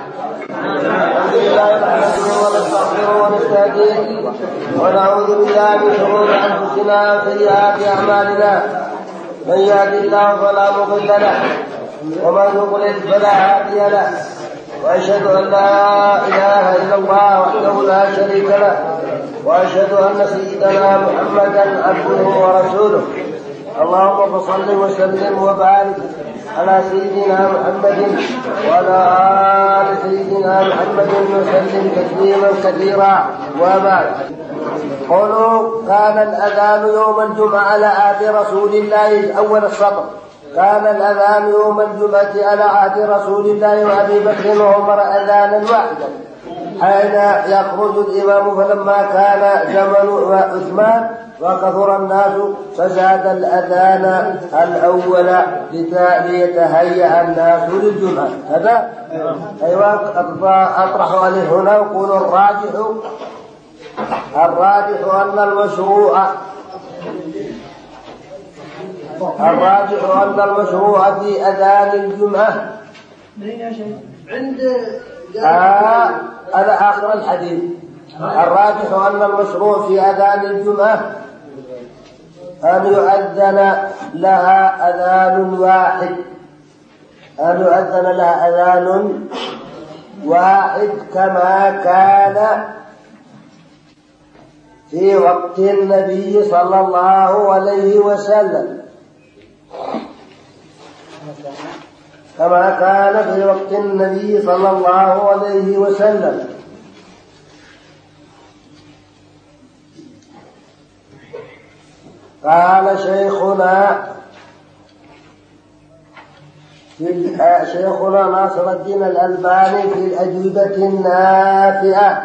الحمد لله نحمده ونستغفره ونستهديه ونعوذ بالله من شرور انفسنا وسيئات اعمالنا. من يهد الله فلا مضل له ومن يضلل فلا هادي له، واشهد ان لا اله الا الله وحده لا شريك له، واشهد ان سيدنا محمدا عبده ورسوله. اللهم صل وسلم وبارك على سيدنا محمد وعلى آل سيدنا محمد وسلم تسليما كثيرا. وبعد، قولوا كان الأذان يوم الجمعة على عهد رسول الله. أول السطر: كان الأذان يوم الجمعة على عهد رسول الله وأبي بكر وعمر أذانا واحدا حين يخرج الإمام، فلما كان زمن عثمان وكثر الناس فزاد الأذان الأول ليتهيأ الناس للجمعة. هذا أيوة. أطرح عليه هنا وقول الراجح أن المشروع في أذان الجمعة عند على آخر الحديث. الراجح أن المشروع في أذان الجمعة أن يؤذن لها أذان واحد كما كان في وقت النبي صلى الله عليه وسلم، قال شيخنا ناصر الدين الألباني في الأجوبة النافعة.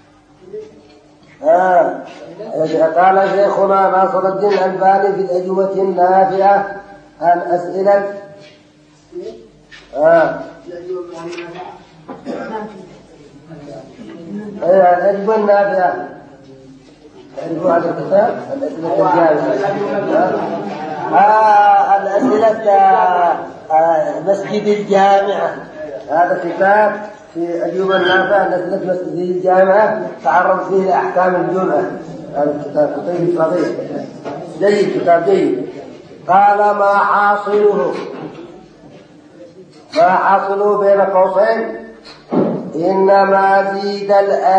قال شيخنا ناصر الدين الألباني في الأجوبة النافعة عن أسئلة الأجوبة النافعة. تعرفوا هذا الكتاب؟ الأسئلة مسجد الجامعة. هذا كتاب في أجوبة النافعة الأسئلة مسجد الجامعة، تعرض فيه لأحكام الجمعة. هذا الكتاب طيب صغير جيد، كتاب جيد. قال ما حاصله بين قوسين: إنما زيد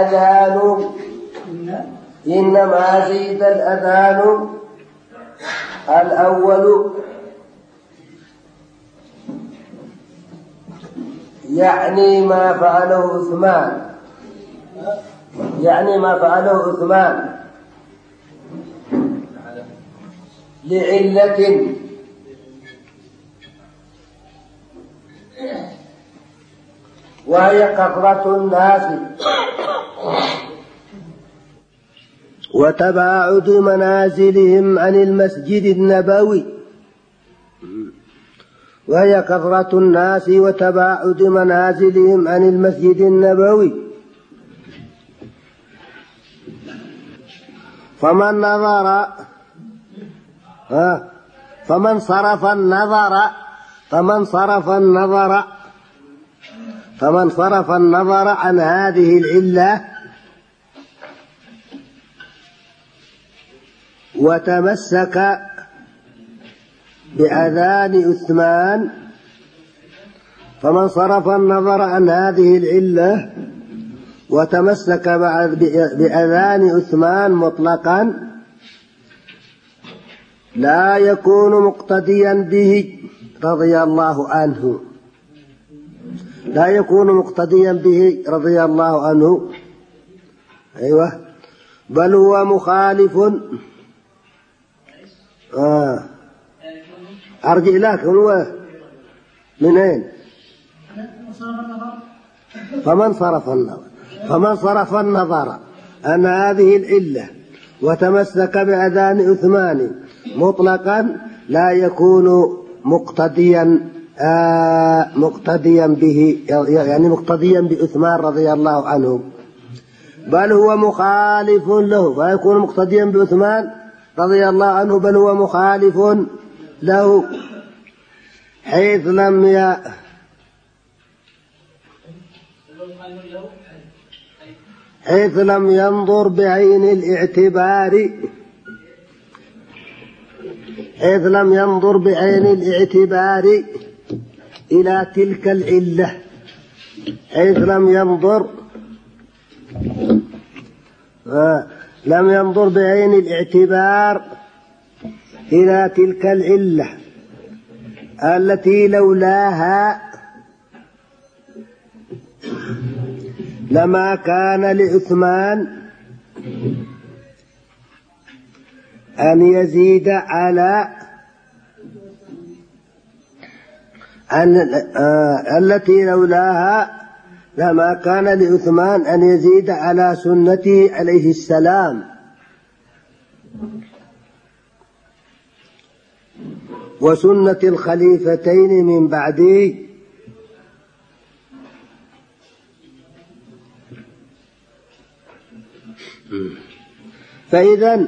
الأذان الأول، يعني ما فعله عثمان لعلة، وهي كثرة الناس وتباعد منازلهم عن المسجد النبوي. فمن صرف النظر عن هذه العلة وتمسك بأذان عثمان، بأذان عثمان مطلقا لا يكون مقتديا به رضي الله عنه. أيوة. بل هو مخالف. أرجع لك هو منين؟ فمن صرف النظر عن هذه العلة وتمسك بأذان عثمان مطلقا لا يكون مقتديا به، يعني مقتديا بعثمان رضي الله عنه، بل هو مخالف له، فيكون مقتديا بعثمان رضي الله عنه، بل هو مخالف له، حيث لم حيث لم ينظر بعين الاعتبار، حيث لم ينظر بعين الاعتبار إلى تلك العلة، حيث لم ينظر بعين الاعتبار إلى تلك العلة التي لولاها لما كان لعثمان أن يزيد على التي لولاها لما كان لعثمان أن يزيد على سنته عليه السلام وسنة الخليفتين من بعده. فإذا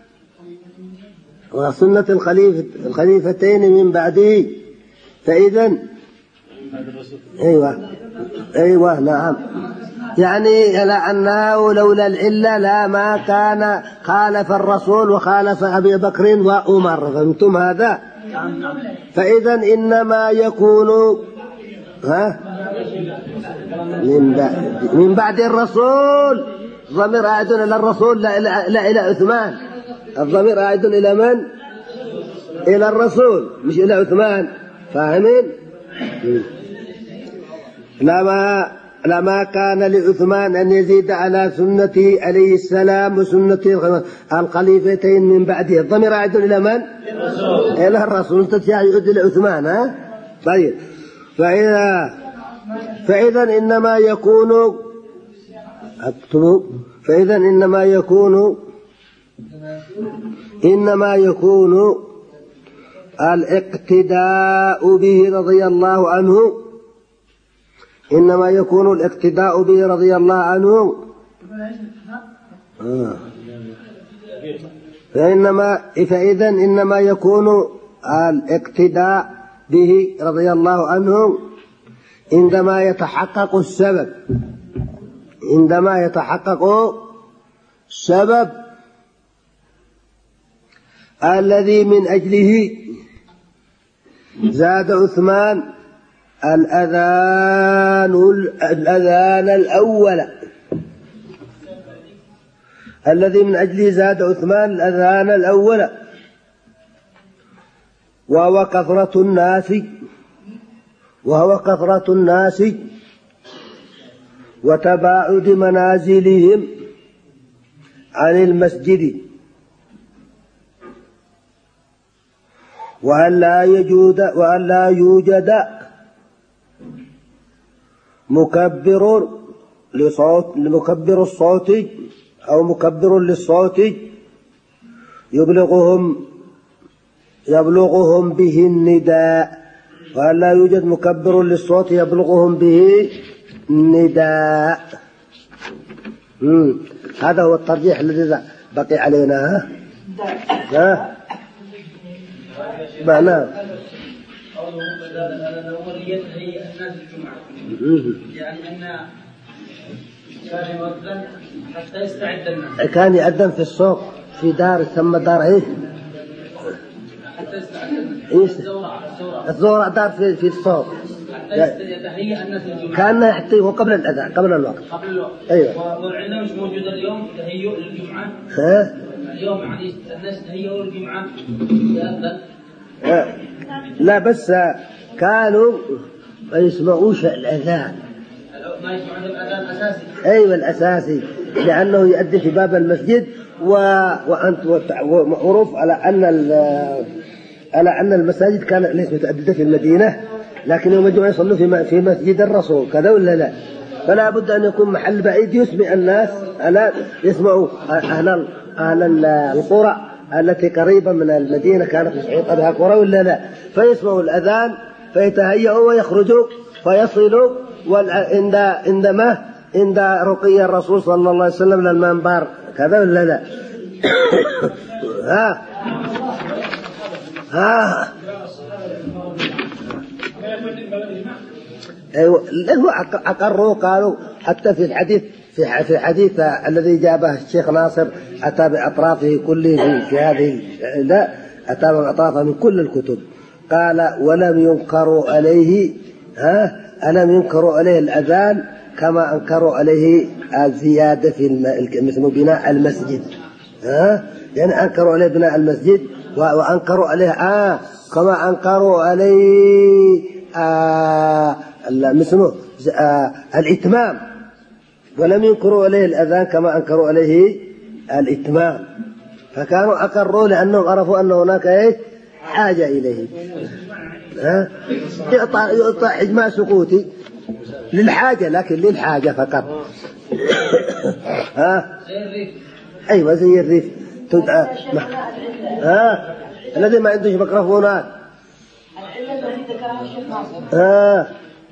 وسنة الخليفتين من بعده، فإذا أيوة نعم، يعني لأنه لولا العلة لا ما كان خالف الرسول وخالف أبي بكر وعمر، فهمتم هذا؟ فإذا إنما يكون من بعد الرسول. الضمير عائد إلى الرسول لا إلى عثمان، الضمير عائد إلى من؟ إلى الرسول مش إلى عثمان، فاهمين؟ لما كان لعثمان أن يزيد على سنته عليه السلام وسنة الخليفتين من بعده. الضمير عائد إلى من؟ إلى الرسول، يعود إلى عثمان. ها طيب، فإذا إنما يكون اكتبوا، فإذا إنما يكون الاقتداء به رضي الله عنه، إنما يكون الاقتداء به رضي الله عنه فإذا إنما يكون الاقتداء به رضي الله عنه عندما يتحقق السبب، عندما يتحقق السبب الذي من أجله زاد عثمان الأذان الأول، الذي من أجله زاد عثمان الأذان الأول، وهو كثرة الناس وتباعد منازلهم عن المسجد، وأن لا يوجد مكبر الصوت أو مكبر للصوت يبلغهم به النداء، وأن لا يوجد مكبر للصوت يبلغهم به النداء. هذا هو الترجيح الذي بقي علينا. معناه يعني أن كان يؤذن حتى يستعد الناس، كان يؤذن في السوق في دار ثم دار حتى يستعد الناس. الزورة دار في السوق حتى يتهيأ الناس للجمعة، كان يحتي هو قبل الأذان قبل الوقت. أيوة. والعلم مش موجود اليوم تهيؤ للجمعة. اليوم يعني الناس تهيئوا للجمعة يأذن. لا بس كانوا ما يسمعوش الأذان، ما يسمعون الأذان الأساسي. أيوة الأساسي، لأنه يؤذن في باب المسجد، ومعروف على أن المساجد كانت ليست متعددة في المدينة، لكن يوم الجمعة يصلوا في مسجد الرسول كذا ولا لا؟ فلا بد أن يكون محل بعيد يسمع الناس، ألا يسمعوا أهل القرى التي قريبة من المدينة كانت محيطة بها قرى ولا لا؟ فيسمعوا الأذان فيتهيئوا ويخرجوا فيصلوا، عند رقي الرسول صلى الله عليه وسلم للمنبر كذا ولا لا؟ هو أقروا قالوا حتى في الحديث في الحديث الذي جابه الشيخ ناصر أتى بأطرافه كله في هذه لا أتى بأطرافه من كل الكتب. قال ولم ينكروا عليه ألم ينكروا عليه الأذان كما أنكروا عليه الزيادة في مثل بناء المسجد يعني أنكروا عليه بناء المسجد وأنكروا عليه كما أنكروا عليه مثل الإتمام، ولم ينكروا عليه الأذان كما أنكروا عليه الإتمام، فكانوا أقروا لأنهم عرفوا أن هناك حاجة إليه. يعطى إجماع سقوطي للحاجة، لكن للحاجة فقط. أيوة زي الريف تدعى الذي ما عندوش ميكروفونات. العلة التي ذكرها الشيخ ناصر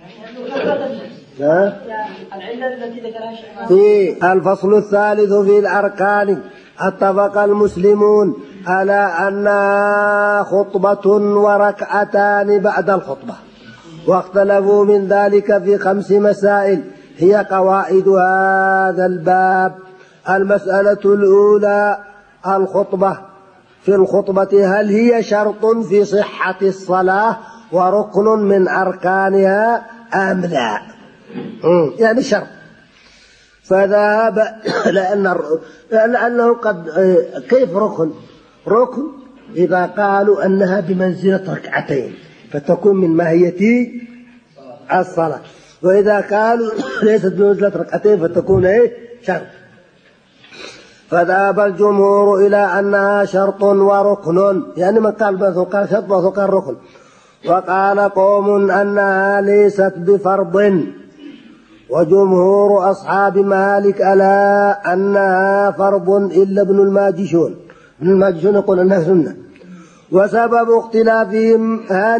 العلة التي ذكرها الشيخ ناصر في الفصل الثالث في الأركان. اتفق المسلمون على أنها خطبة وركعتان بعد الخطبة، واختلفوا من ذلك في 5 مسائل هي قواعد هذا الباب. المسألة الأولى الخطبة في الخطبة هل هي شرط في صحة الصلاة وركن من أركانها أم لا؟ يعني شرط. فذهب لأنه قد كيف ركن إذا قالوا أنها بمنزلة ركعتين فتكون من ماهية الصلاة، وإذا قالوا ليست بمنزلة ركعتين فتكون شرط. فذهب الجمهور إلى أنها شرط وركن، يعني من قال شرط وقال ركن. وقال قوم أنها ليست بفرض، وجمهور أصحاب مالك على أنها فرض إلا ابن الماجشون يقول أنها سنة. وسبب اختلافهم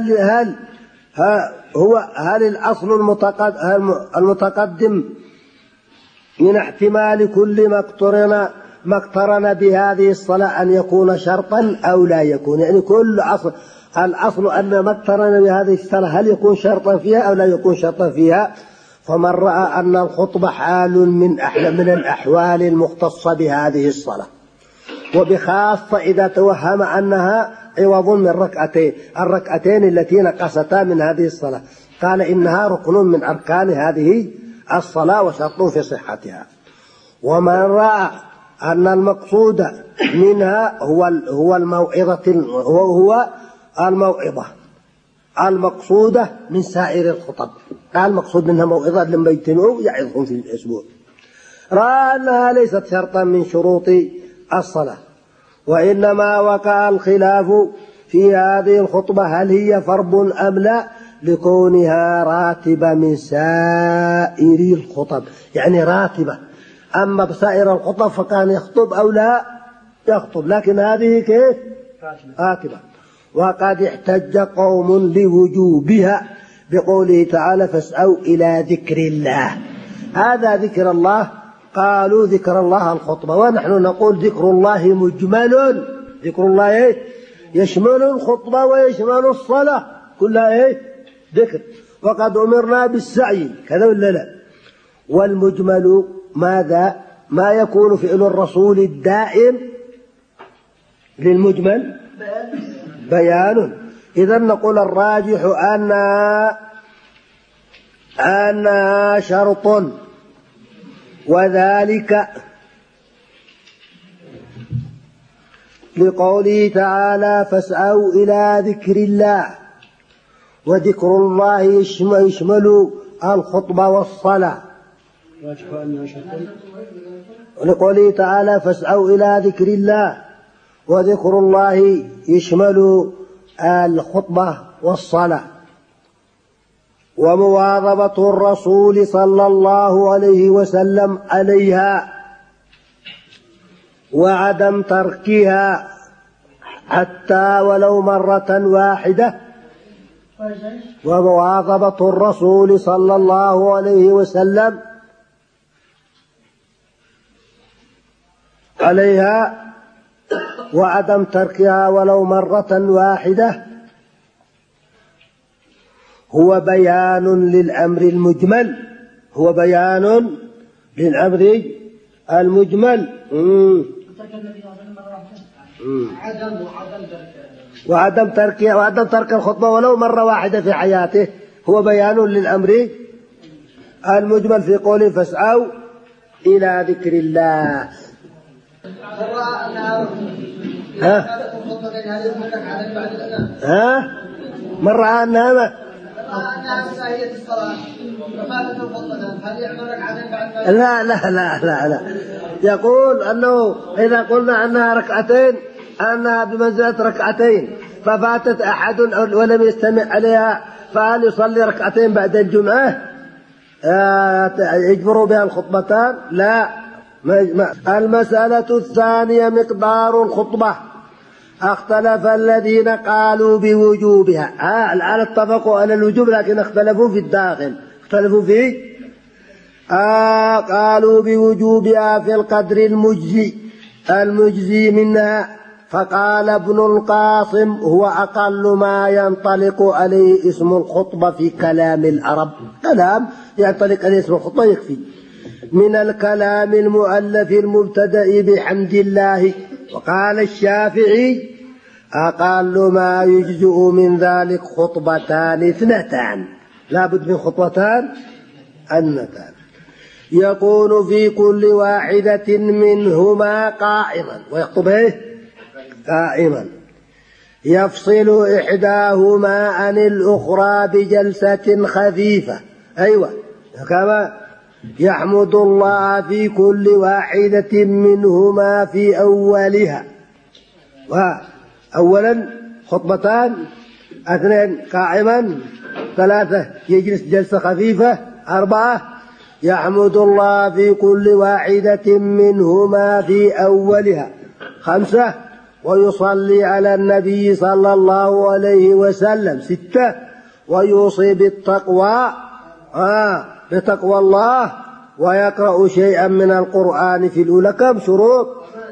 هل الأصل المتقدم من احتمال كل ما اقترن بهذه الصلاة أن يكون شرطا أو لا يكون، يعني كل الأصل أن ما اقترن بهذه الصلاة هل يكون شرطا فيها أو لا يكون شرطا فيها. فمن رأى أن الخطبة حال من الأحوال المختصة بهذه الصلاة، وبخاصة إذا توهم أنها عوض من الركعتين التي نقصتا من هذه الصلاة، قال إنها ركن من أركان هذه الصلاة وشرط في صحتها. ومن رأى أن المقصود منها هو الموعظة المقصودة من سائر الخطب، قال المقصود منها موعظة لما يجتمعوا يعظهم في الأسبوع، رأى أنها ليست شرطا من شروط الصلاة، وإنما وقع الخلاف في هذه الخطبة هل هي فرض أم لا، لكونها راتبة من سائر الخطب، يعني راتبة. أما بسائر الخطب فكان يخطب أو لا يخطب، لكن هذه كيف راتبة. وقد احتج قوم لوجوبها بقوله تعالى فاسعوا إلى ذكر الله، هذا ذكر الله، قالوا ذكر الله الخطبة، ونحن نقول ذكر الله مجمل، ذكر الله يشمل الخطبة ويشمل الصلاة كلها ذكر، وقد أمرنا بالسعي كذا ولا لا. والمجمل ماذا؟ ما يكون فعل الرسول الدائم للمجمل بيان. إذا نقول الراجح أنها شرط، وذلك لقوله تعالى فاسعوا إلى ذكر الله، وذكر الله يشمل الخطبة والصلاة. لقوله تعالى فاسعوا إلى ذكر الله، وذكر الله يشمل الخطبة والصلاة. ومواظبة الرسول صلى الله عليه وسلم عليها وعدم تركها حتى ولو مرة واحدة، ومواظبة الرسول صلى الله عليه وسلم عليها وعدم تركها ولو مرة واحدة هو بيان للأمر المجمل، هو بيان للأمر المجمل. وعدم ترك الخطبة ولو مرة واحدة في حياته هو بيان للأمر المجمل في قوله فاسعوا إلى ذكر الله. مرة أنها ساهية الصلاة وفاتت الخطبة هل يعمل ركعتين بعد ما لا يقول أنه إذا قلنا أنها ركعتين أنها بمنزلة ركعتين ففاتت أحد ولم يستمع عليها فهل يصلي ركعتين بعد الجمعة يجبروا بها الخطبتان؟ لا. المسألة الثانية مقدار الخطبة. اختلف الذين قالوا بوجوبها. الآن اتفقوا على الوجوب لكن اختلفوا في الداخل، اختلفوا في قالوا بوجوبها في القدر المجزي منها. فقال ابن القاسم هو أقل ما ينطلق عليه اسم الخطبة في كلام العرب، كلام ينطلق عليه اسم الخطبة يكفي من الكلام المؤلف المبتدأ بحمد الله. وقال الشافعي أقل ما يجزئ من ذلك خطبتان اثنتان، لا بد من خطبتان اثنتان يكون في كل واحدة منهما قائما، ويخطب قائما يفصل إحداهما عن الأخرى بجلسة خفيفة. أيوة كما يحمد الله في كل واحدة منهما في أولها. أولا خطبتان، اثنين قائما، ثلاثة يجلس جلسة خفيفة، أربعة يحمد الله في كل واحدة منهما في أولها، خمسة ويصلي على النبي صلى الله عليه وسلم، ستة ويوصي بالتقوى بتقوى الله ويقرأ شيئا من القرآن في الأولى. كم شروط؟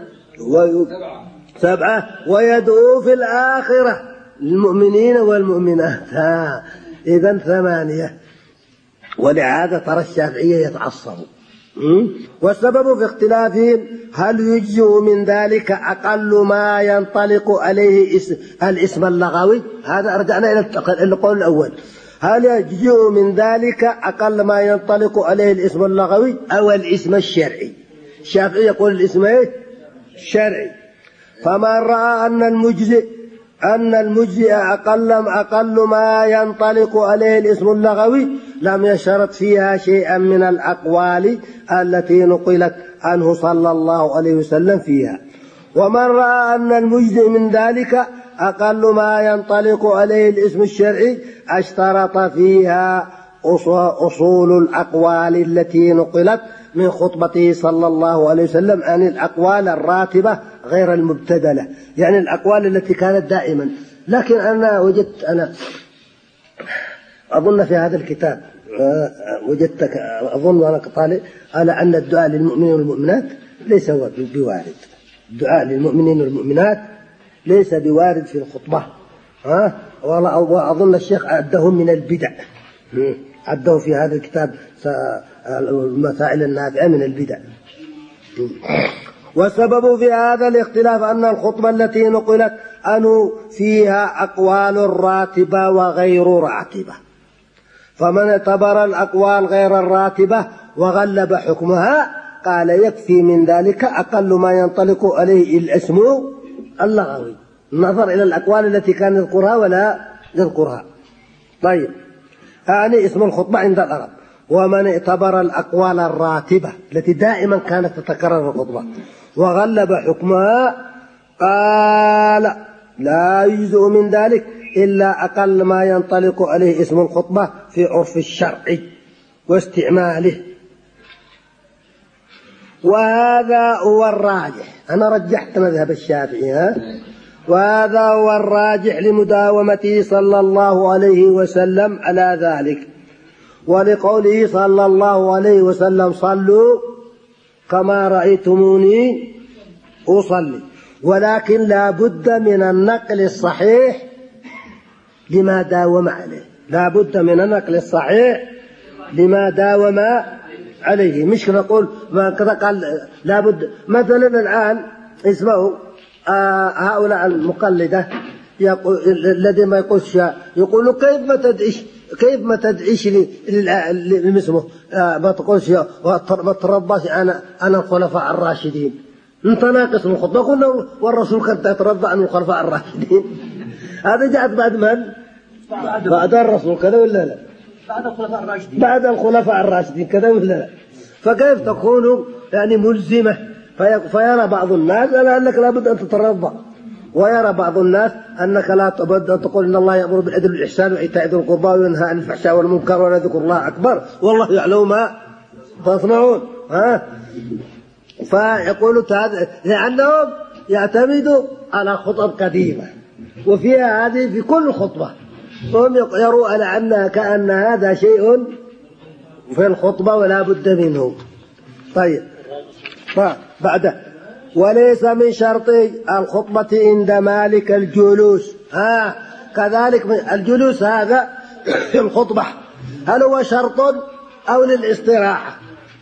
سبعة ويدعو في الآخرة للمؤمنين والمؤمنات. إذن ثمانية. ولهذا ترى الشافعية يتعصبوا. والسبب في اختلافهم هل يجزئ من ذلك أقل ما ينطلق عليه الاسم اللغوي؟ هذا رجعنا إلى القول الأول، هل يجزئ من ذلك أقل ما ينطلق عليه الاسم اللغوي أو الاسم الشرعي؟ الشافعي يقول الاسم الشرعي. فمن رأى أن المجزئ أقل ما ينطلق عليه الاسم اللغوي لم يشرط فيها شيئا من الأقوال التي نقلت عنه صلى الله عليه وسلم فيها. ومن رأى أن المجزئ من ذلك أقل ما ينطلق عليه الاسم الشرعي اشترط فيها أصول الأقوال التي نقلت من خطبته صلى الله عليه وسلم عن الأقوال الراتبة غير المبتدلة، يعني الأقوال التي كانت دائما. لكن أنا وجدت، أنا أظن في هذا الكتاب وجدتك أظن وأنا طالع على أن الدعاء للمؤمنين والمؤمنات ليس بوارد. الدعاء للمؤمنين والمؤمنات ليس بوارد في الخطبة. وأظن الشيخ عده من البدع، عده في هذا الكتاب المسائل النافعة من البدع. والسبب في هذا الاختلاف أن الخطبة التي نقلت عنه فيها أقوال راتبة وغير راتبة، فمن اعتبر الأقوال غير الراتبة وغلب حكمها قال يكفي من ذلك أقل ما ينطلق عليه الاسم اللغوي، النظر إلى الأقوال التي كان يذكرها ولا يذكرها. طيب، يعني اسم الخطبة عند العرب. ومن اعتبر الأقوال الراتبة التي دائما كانت تتكرر في الخطبة وغلب حكمها قال لا يجزئ من ذلك إلا أقل ما ينطلق عليه اسم الخطبة في عرف الشرع واستعماله. وهذا هو الراجح. أنا رجحت مذهب الشافعي، وهذا هو الراجح لمداومته صلى الله عليه وسلم على ذلك، ولقوله صلى الله عليه وسلم صلوا كما رأيتموني أصلي. ولكن لا بد من النقل الصحيح لما داوم عليه، لا بد من النقل الصحيح لما داوم عليه. مش نقول ما كذا قال لا بد. مثلا الآن اسمعوا هؤلاء المقلدة الذي ما يقولش يقولوا كيف ما تدعيش لاسمه ما تقولش ما ترضاش أنا الخلفاء الراشدين. انت ناقص من الخطبة. قلنا والرسول كان يترضى عن الخلفاء الراشدين. هذا جاءت بعد من؟ بعد الرسول كذا ولا لا؟ بعد الخلفاء الراشدين كذا ولا لا؟ فكيف تكون يعني ملزمة؟ فيرى بعض الناس أنك لابد أن تترضى، ويرى بعض الناس أنك لا تبد أن تقول إن الله يأمر بالعدل والإحسان وإيتاء ذي القربى وينهى عن الفحشاء والمنكر ولذكر الله أكبر والله يعلم ما تصنعون. فيقول لأنهم يعتمدوا على خطب قديمة وفيها هذه في كل خطبة، وهم يروا على أنها كأن هذا شيء في الخطبة ولا بد منه. طيب بعد وليس من شرط الخطبة عند مالك الجلوس. كذلك الجلوس هذا في الخطبة هل هو شرط أو للاستراحة؟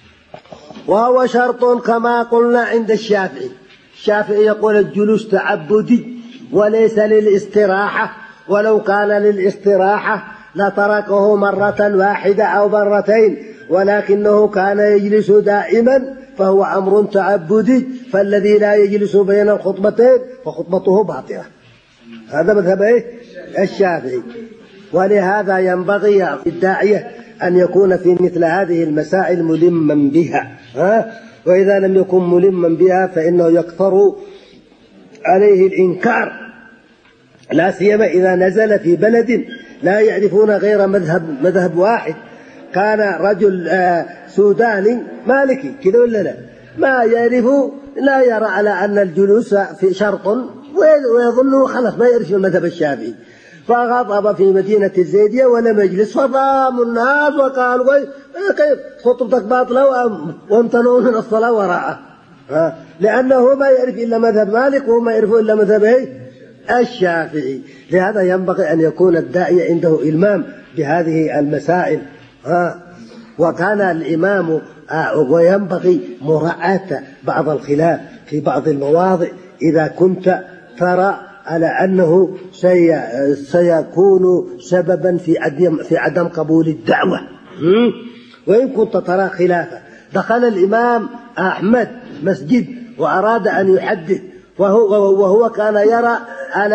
وهو شرط كما قلنا عند الشافعي. الشافعي يقول الجلوس تعبدي وليس للاستراحة، ولو كان للاستراحة لتركه مرة واحدة أو مرتين، ولكنه كان يجلس دائما فهو أمر تعبدي، فالذي لا يجلس بين الخطبتين فخطبته باطلة. هذا مذهب الشافعي. ولهذا ينبغي الداعية أن يكون في مثل هذه المسائل ملما بها، وإذا لم يكن ملما بها فإنه يكثر عليه الإنكار، لا سيما إذا نزل في بلد لا يعرفون غير مذهب واحد. كان رجل سوداني مالكي كذا ولا لا، ما يعرف لا يرى على أن الجلوس في شرط، ويظنه خلاص ما يعرف المذهب الشافعي، فغضب في مدينة الزيدية ولم يجلس، فضام الناس وقالوا كيف خطبتك باطلة وامتنعوا من الصلاة وراءه، لأنه ما يعرف إلا مذهب مالك وهو ما يعرف إلا مذهب الشافعي. لهذا ينبغي أن يكون الداعي عنده إلمام بهذه المسائل. وكان الإمام وينبغي مراعاة بعض الخلاف في بعض المواضع إذا كنت ترى على أنه سيكون سببا في عدم قبول الدعوة. وإن كنت ترى خلافه. دخل الإمام أحمد مسجد وأراد أن يحدث، وهو كان يرى على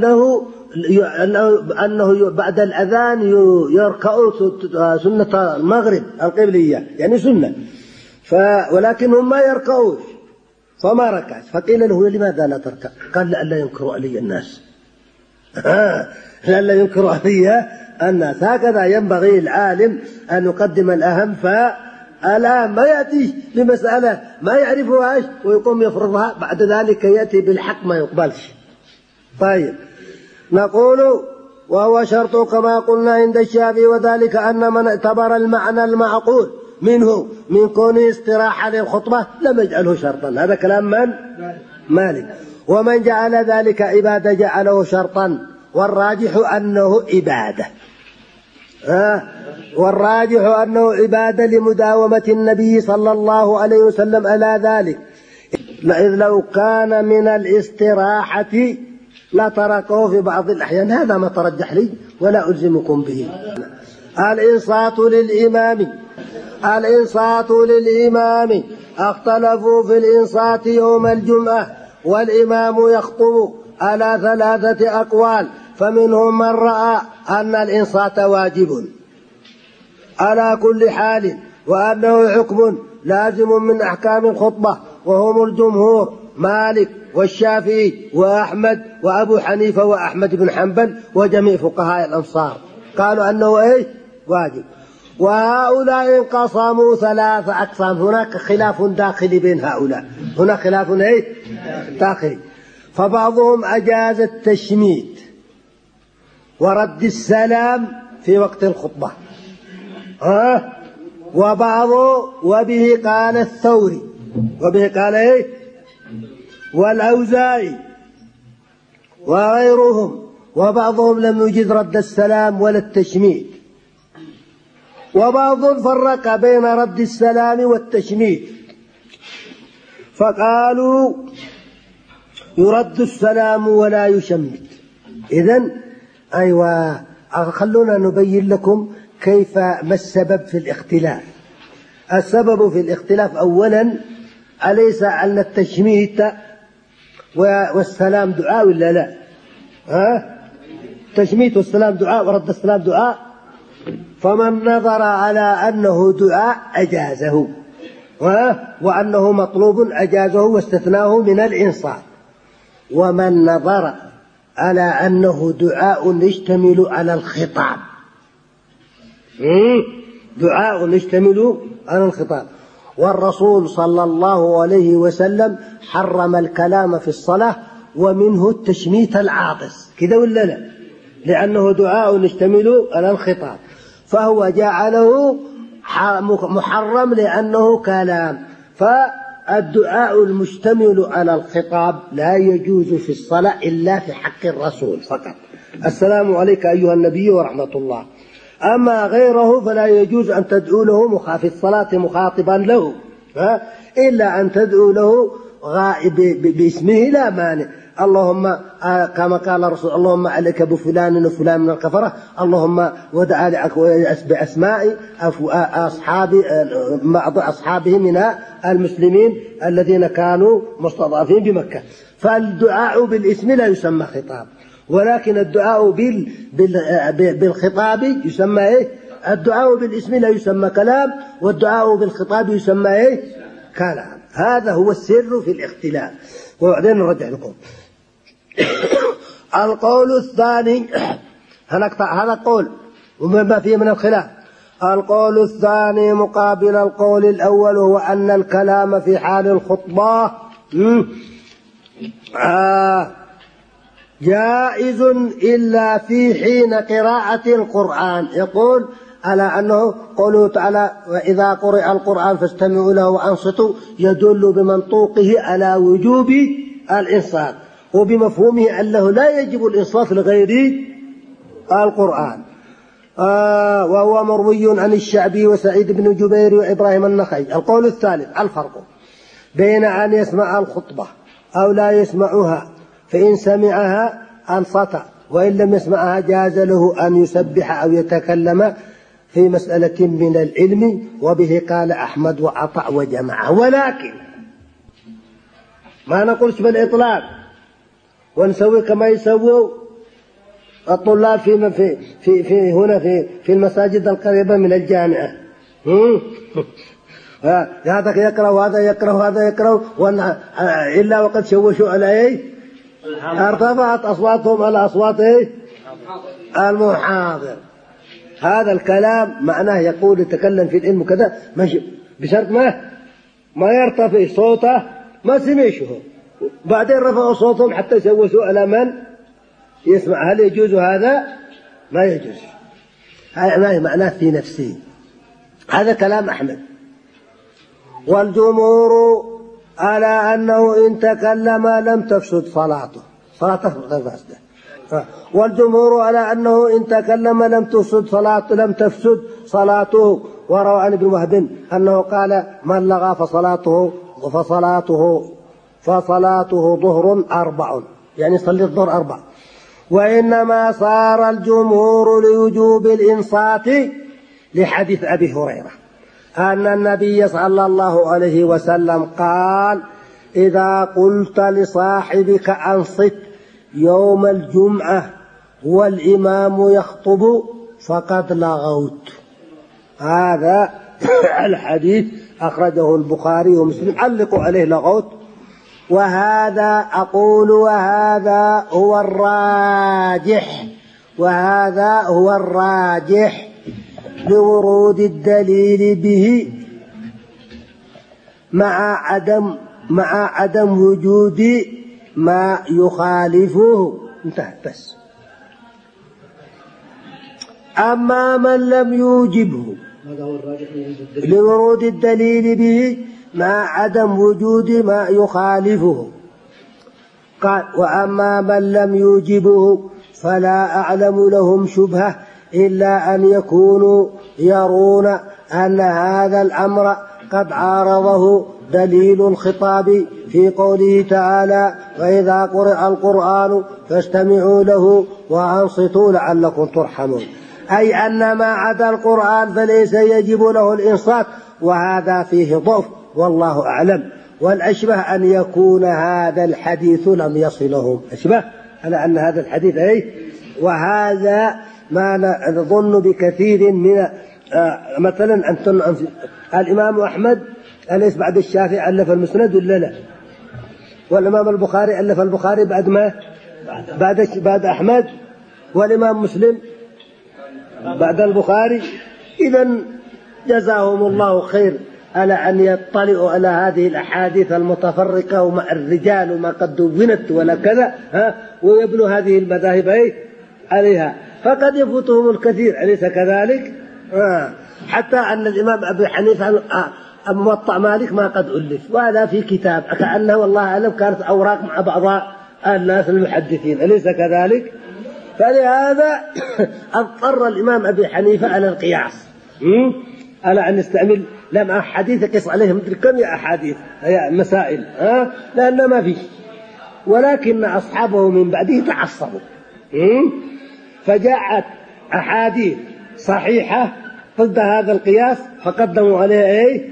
أنه بعد الأذان يركع سنة المغرب القبلية، يعني سنة، ولكنهم ما يركعوش، فما ركعت. فقيل له لماذا لا تركع؟ قال لئلا ينكروا علي الناس. لئلا ينكروا علي الناس. هكذا ينبغي العالم أن يقدم الأهم، فالآن ما يأتي لمسألة ما يعرفهاش ويقوم يفرضها، بعد ذلك يأتي بالحق ما يقبلش. طيب نقول وهو شرط كما قلنا عند الشافعي، وذلك أن من اعتبر المعنى المعقول منه من كونه استراحة للخطبة لم يجعله شرطا. هذا كلام من؟ مالك. ومن جعل ذلك عبادة جعله شرطا، والراجح أنه عبادة. والراجح أنه عبادة لمداومة النبي صلى الله عليه وسلم على ذلك، إذ لو كان من الاستراحة لا تركه في بعض الأحيان. هذا ما ترجح لي ولا ألزمكم به. الإنصات للإمام اختلفوا في الإنصات يوم الجمعة، والإمام يخطب على 3 أقوال، فمنهم من رأى أن الإنصات واجب على كل حال، وأنه حكم لازم من أحكام الخطبة، وهم الجمهور مالك والشافعي وأحمد وأبو حنيفة وأحمد بن حنبل وجميع فقهاء الأمصار قالوا أنه واجب. وهؤلاء انقسموا 3 أقسام. هناك خلاف داخلي بين هؤلاء، هناك خلاف داخلي. فبعضهم أجاز التشميت ورد السلام في وقت الخطبة، وبه قال الثوري، وبه قال والأوزاعي وغيرهم، وبعضهم لم يجد رد السلام ولا التشميت، وبعضهم فرق بين رد السلام والتشميت فقالوا يرد السلام ولا يشمت. إذن أيوة، خلونا نبين لكم كيف ما السبب في الاختلاف. السبب في الاختلاف أولا، أليس أن التشميت والسلام دعاء ولا لا؟ التشميت والسلام دعاء ورد السلام دعاء. فمن نظر على أنه دعاء أجازه، وأنه مطلوب أجازه واستثناه من الإنصات. ومن نظر على أنه دعاء يشتمل على الخطاب، دعاء يشتمل على الخطاب. والرسول صلى الله عليه وسلم حرم الكلام في الصلاة ومنه التشميت العاطس، كذا ولا لا؟ لأنه دعاء يشتمل على الخطاب، فهو جعله محرم لأنه كلام. فالدعاء المشتمل على الخطاب لا يجوز في الصلاة إلا في حق الرسول فقط. السلام عليك أيها النبي ورحمة الله. أما غيره فلا يجوز أن تدعو له في الصلاة مخاطبا له، إلا أن تدعو له باسمه لا مانع. اللهم كما قال الرسول اللهم عليك بفلان وفلان من الكفرة، اللهم ودعا لك بأسماء أصحابه من المسلمين الذين كانوا مستضعفين بمكة. فالدعاء بالاسم لا يسمى خطاب، ولكن الدعاء بالخطاب يسمى إيه؟ الدعاء بالاسم لا يسمى كلام، والدعاء بالخطاب يسمى إيه؟ كلام. هذا هو السر في الاختلاف. وبعدين نرجع لكم القول الثاني. هذا قول وما فيه من الخلاف. القول الثاني مقابل القول الأول هو أن الكلام في حال الخطبة جائز إلا في حين قراءة القرآن. يقول على أنه قوله تعالى وإذا قرئ القرآن فاستمعوا له وأنصتوا، يدل بمنطوقه على وجوب الإنصات، وبمفهومه أنه لا يجب الإنصات لغير القرآن. وهو مروي عن الشعبي وسعيد بن جبير وإبراهيم النخعي. القول الثالث الفرق بين أن يسمع الخطبة أو لا يسمعها، فإن سمعها أنصت، وإن لم يسمعها جاز له أن يسبح أو يتكلم في مسألة من العلم، وبه قال أحمد وعطاء وجماعة. ولكن ما نقولش بالإطلاق ونسوي كما يسووا الطلاب في هنا في المساجد القريبة من الجامعة. هذا يقرأ وهذا يقرأ وهذا يقرأ، إلا وقد شوشوا على إيه؟ ارتفعت أصواتهم على أصوات إيه؟ المحاضر. هذا الكلام معناه يقول يتكلم في العلم كذا، بشرط ما يرتفع صوته، ما سمعشه، بعدين رفعوا صوتهم حتى يشوشوا على من يسمع. هل يجوز هذا؟ ما يجوز. هذا معناه في نفسه. هذا كلام أحمد. والجمهور على أنه إن تكلم لم تفسد صلاته غير فاسدة. والجمهور على أنه إن تكلم لم تفسد صلاته. وروى عن ابن وهب أنه قال من لغى فصلاته ظهر 4، يعني صلي الظهر 4. وإنما صار الجمهور لوجوب الإنصات لحديث أبي هريرة أن النبي صلى الله عليه وسلم قال إذا قلت لصاحبك أنصت يوم الجمعة والإمام يخطب فقد لغوت. هذا الحديث أخرجه البخاري ومسلم، علقوا عليه لغوت. وهذا هو الراجح لورود الدليل به مع عدم وجود ما يخالفه. انتهى بس. أما من لم يوجبه لورود الدليل به مع عدم وجود ما يخالفه. قال وأما من لم يوجبه فلا أعلم لهم شبهة إلا أن يكونوا يرون أن هذا الأمر قد عارضه دليل الخطاب في قوله تعالى: وإذا قرئ القرآن فاستمعوا له وأنصتوا لعلكم ترحمون، أي أن ما عدا القرآن فليس يجب له الإنصات، وهذا فيه ضعف والله أعلم. والأشبه أن يكون هذا الحديث لم يصلهم، أشبه على أن هذا الحديث وهذا ما نظن بكثير من مثلا الإمام أحمد أليس بعد الشافعي ألف المسند ولا لا؟ والإمام البخاري ألف البخاري بعد ما بعد أحمد، والإمام مسلم بعد البخاري. إذن جزاهم الله خير على أن يطلعوا على هذه الأحاديث المتفرقة ومع الرجال وما قد دونت ولا كذا ويبنوا هذه المذاهب عليها، فقد يفوتهم الكثير، أليس كذلك؟ حتى أن الإمام أبي حنيفة موطأ مالك ما قد ألف، وهذا في كتاب كأنه والله أعلم كانت أوراق مع بعض الناس المحدثين، أليس كذلك؟ فلهذا اضطر الإمام أبي حنيفة على القياس، على أن نستعمل لم حديث يقص عليه مثل كم يا أحاديث هي مسائل لأن ما فيه، ولكن أصحابه من بعده تعصبوا فجاءت أحاديث صحيحة ضد هذا القياس فقدموا عليه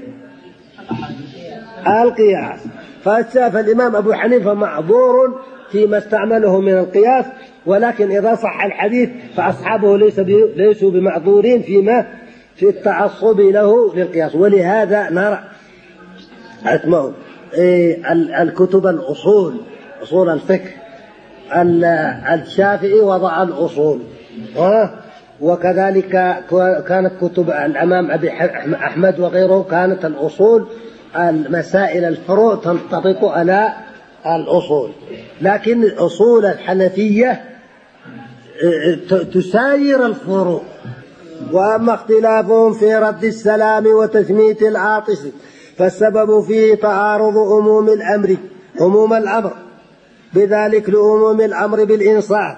القياس. فالإمام أبو حنيفة معذور فيما استعمله من القياس، ولكن إذا صح الحديث فأصحابه ليسوا بمعذورين فيما في التعصب له للقياس. ولهذا نرى اسمه الكتب الأصول، أصول الفقه، الشافعي وضع الأصول، وكذلك كانت كتب الإمام أبي أحمد وغيره كانت الأصول المسائل الفروع تنطبق على الأصول، لكن أصول الحنفية تساير الفروع. وأما اختلافهم في رد السلام وتشميت العاطس فالسبب فيه تعارض عموم الأمر بذلك لعموم الأمر بالإنصات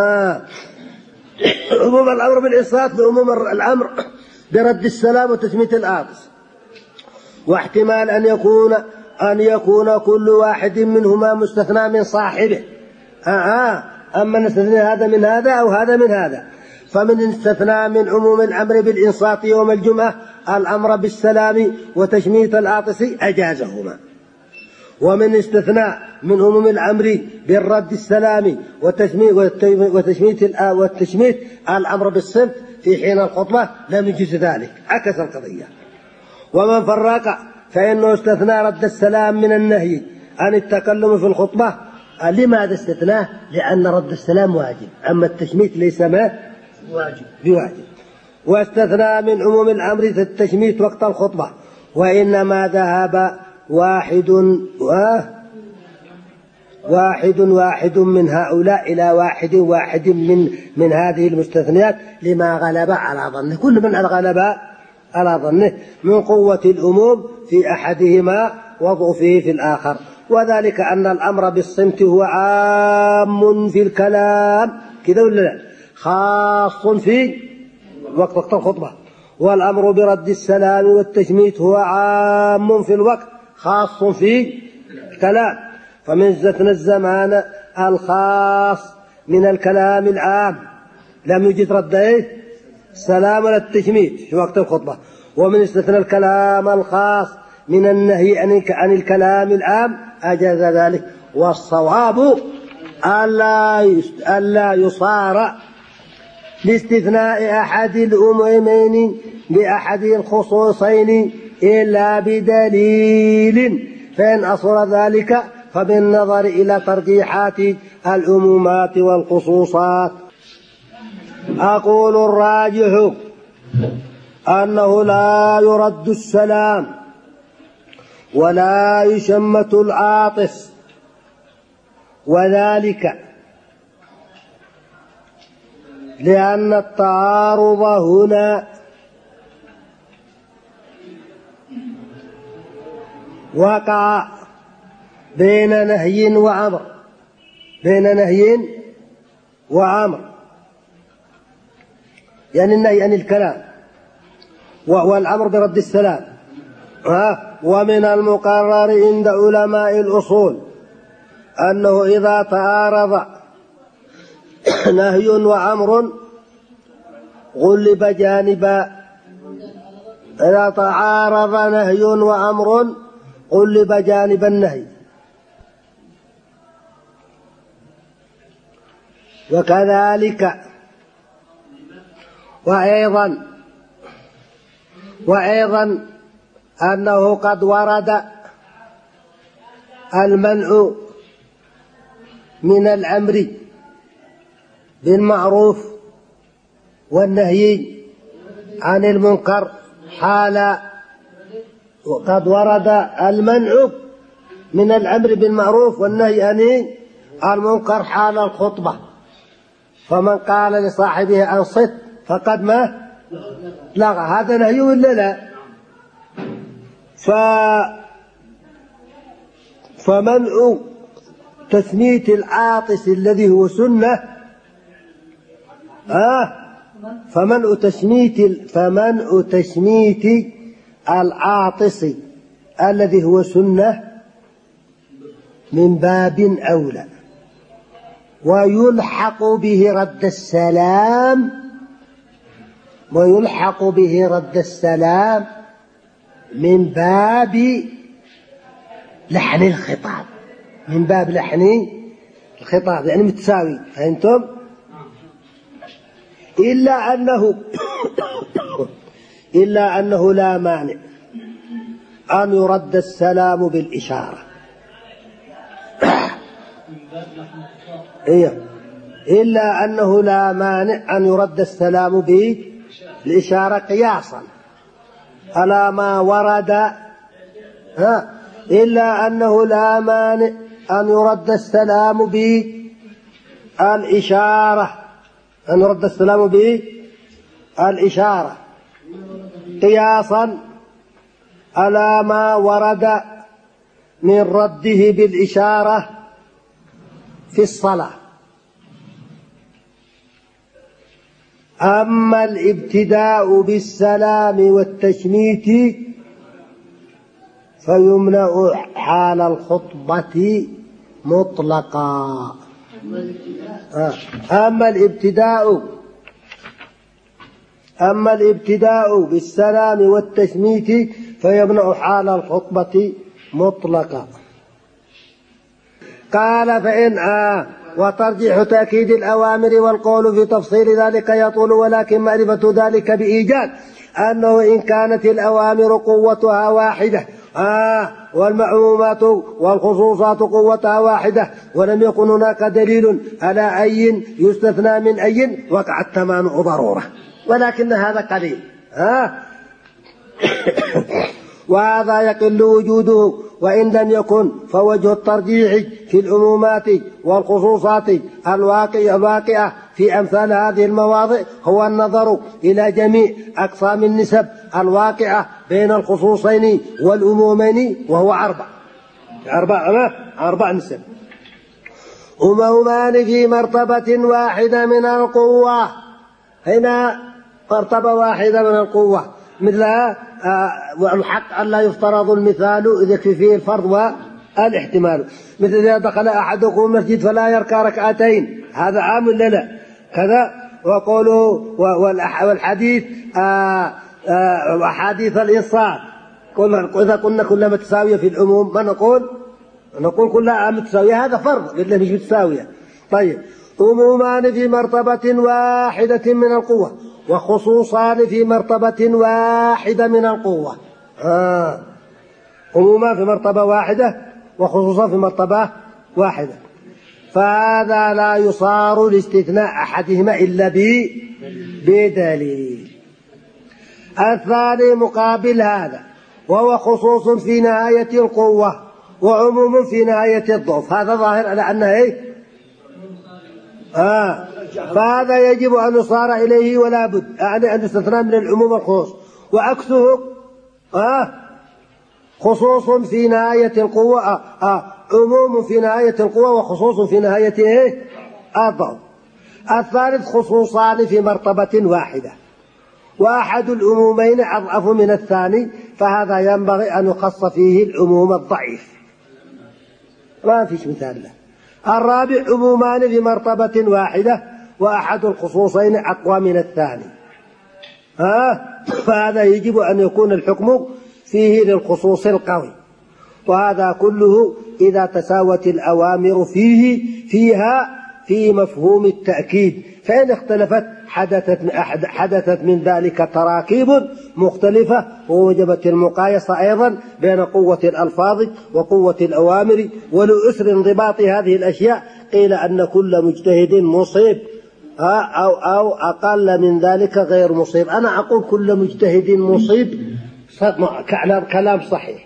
عموم الأمر بالإنصات لعموم الأمر برد السلام وتشميت العاطس، واحتمال أن يكون كل واحد منهما مستثنى من صاحبه. أما نستثنى هذا من هذا أو هذا من هذا، فمن استثنى من عموم الأمر بالإنصات يوم الجمعة الأمر بالسلام وتشميت العاطس أجازهما، ومن استثناء من عموم الأمر بالرد السلام وتشميت الأمر بالصمت في حين الخطبة لم يجز ذلك، عكس القضية. ومن فرق فإنه استثنى رد السلام من النهي عن التكلم في الخطبة. لماذا استثناه؟ لأن رد السلام واجب، أما التشميت ليس ما بواجب. واستثنى من عموم الأمر التشميت وقت الخطبة، وإنما ذهب واحد من هؤلاء إلى واحد من هذه المستثنيات لما غلب على ظنه، كل من غلب على ظنه من قوة الأموم في أحدهما وضعفه في الآخر. وذلك أن الأمر بالصمت هو عام في الكلام كذا ولا لا، خاص في وقت الخطبة، والأمر برد السلام والتشميت هو عام في الوقت خاص في الكلام. فمن استثنى الزمان الخاص من الكلام العام لم يجد رد السلام ولا التشميت في وقت الخطبة، ومن استثنى الكلام الخاص من النهي عن الكلام العام أجاز ذلك. والصواب ألا يصار لاستثناء أحد الأمومين بأحد الخصوصين إلا بدليل، فإن أصر ذلك فبالنظر إلى ترجيحات العمومات والخصوصات. أقول الراجح أنه لا يرد السلام ولا يشمت العاطس، وذلك لأن التعارض هنا وقع بين نهي وأمر، يعني النهي عن الكلام، والأمر برد السلام. ومن المقرر عند علماء الأصول أنه إذا تعارض نهي وأمر غلب جانبا، إذا تعارض نهي وأمر غلب جانب النهي. وكذلك وأيضا أنه قد ورد المنع من الأمر بالمعروف والنهي عن المنكر حال، وقد ورد المنع من الأمر بالمعروف والنهي عن المنكر حال الخطبة، فمن قال لصاحبه أنصت فقد ما لغى، هذا نهي ولا لا؟ فمنع تسميت العاطس الذي هو سنة، فمنع تسميت العاطس الذي هو سنة من باب أولى، ويلحق به رد السلام من باب لحن الخطاب، يعني متساوي، فهمتم؟ إلا أنه لا مانع أن يرد السلام بالإشارة. إلا أنه لا مانع أن يرد السلام بالإشارة قياسا على ما ورد. إلا أنه لا مانع أن يرد السلام بالإشارة قياسا على ما ورد من رده بالإشارة في الصلاة. أما الابتداء بالسلام والتشميت فيمنع حال الخطبة مطلقا. أما الابتداء بالسلام والتشميت فيمنع حال الخطبة مطلقا. قال فإن وترجيح تأكيد الأوامر والقول في تفصيل ذلك يطول، ولكن معرفة ذلك بإيجاد أنه إن كانت الأوامر قوتها واحدة والمعلومات والخصوصات قوتها واحدة ولم يكن هناك دليل على أي يستثنى من أي وقع التمانع ضرورة، ولكن هذا قليل وهذا يقل وجوده، وإن لم يكن فوجه الترجيح في العمومات والخصوصات الواقعة في أمثال هذه المواضع هو النظر إلى جميع أقسام النسب الواقعة بين الخصوصين والعمومين، وهو أربع نسب عمومان في مرتبة واحدة من القوة. هنا مرتبة واحدة من القوة، مثل والحق أن لا يفترض المثال إذا يكفي فيه الفرض والاحتمال، مثل إذا دخل أحدكم المسجد فلا يركع ركعتين، هذا عام ولا لا؟ كذا. وقولوا والحديث وحديث الإنصات، إذا قلنا كلها متساوية في العموم ما نقول كلها متساوية، هذا فرض بالله مش متساوية. طيب، عمومان في مرتبة واحدة من القوة وخصوصان في مرتبة واحدة من القوة. عموما في مرتبة واحدة وخصوصا في مرتبة واحدة، فهذا لا يصار لاستثناء أحدهما إلا بدليل. الثاني مقابل هذا، وهو خصوص في نهاية القوة وعموم في نهاية الضعف، هذا ظاهر على أنه فهذا يجب أن يصار إليه ولا بد، يعني أن يستثنى من العموم والخصوص. وعكسه خصوص في نهاية القوة عموم في نهاية القوة وخصوص في نهاية الضعف. الثالث خصوصان في مرتبة واحدة، وأحد العمومين أضعف من الثاني، فهذا ينبغي أن يخص فيه العموم الضعيف، ما فيش مثال له. الرابع عمومان في مرتبة واحدة، وأحد الخصوصين أقوى من الثاني، فهذا يجب أن يكون الحكم فيه للخصوص القوي، وهذا كله إذا تساوت الأوامر فيها في مفهوم التأكيد، فإن اختلفت حدثت من ذلك تراكيب مختلفة، ووجبت المقايسة أيضا بين قوة الألفاظ وقوة الأوامر. ولأسر انضباط هذه الأشياء قيل أن كل مجتهد مصيب أو أقل من ذلك غير مصيب. أنا أقول كل مجتهد مصيب كلام صحيح،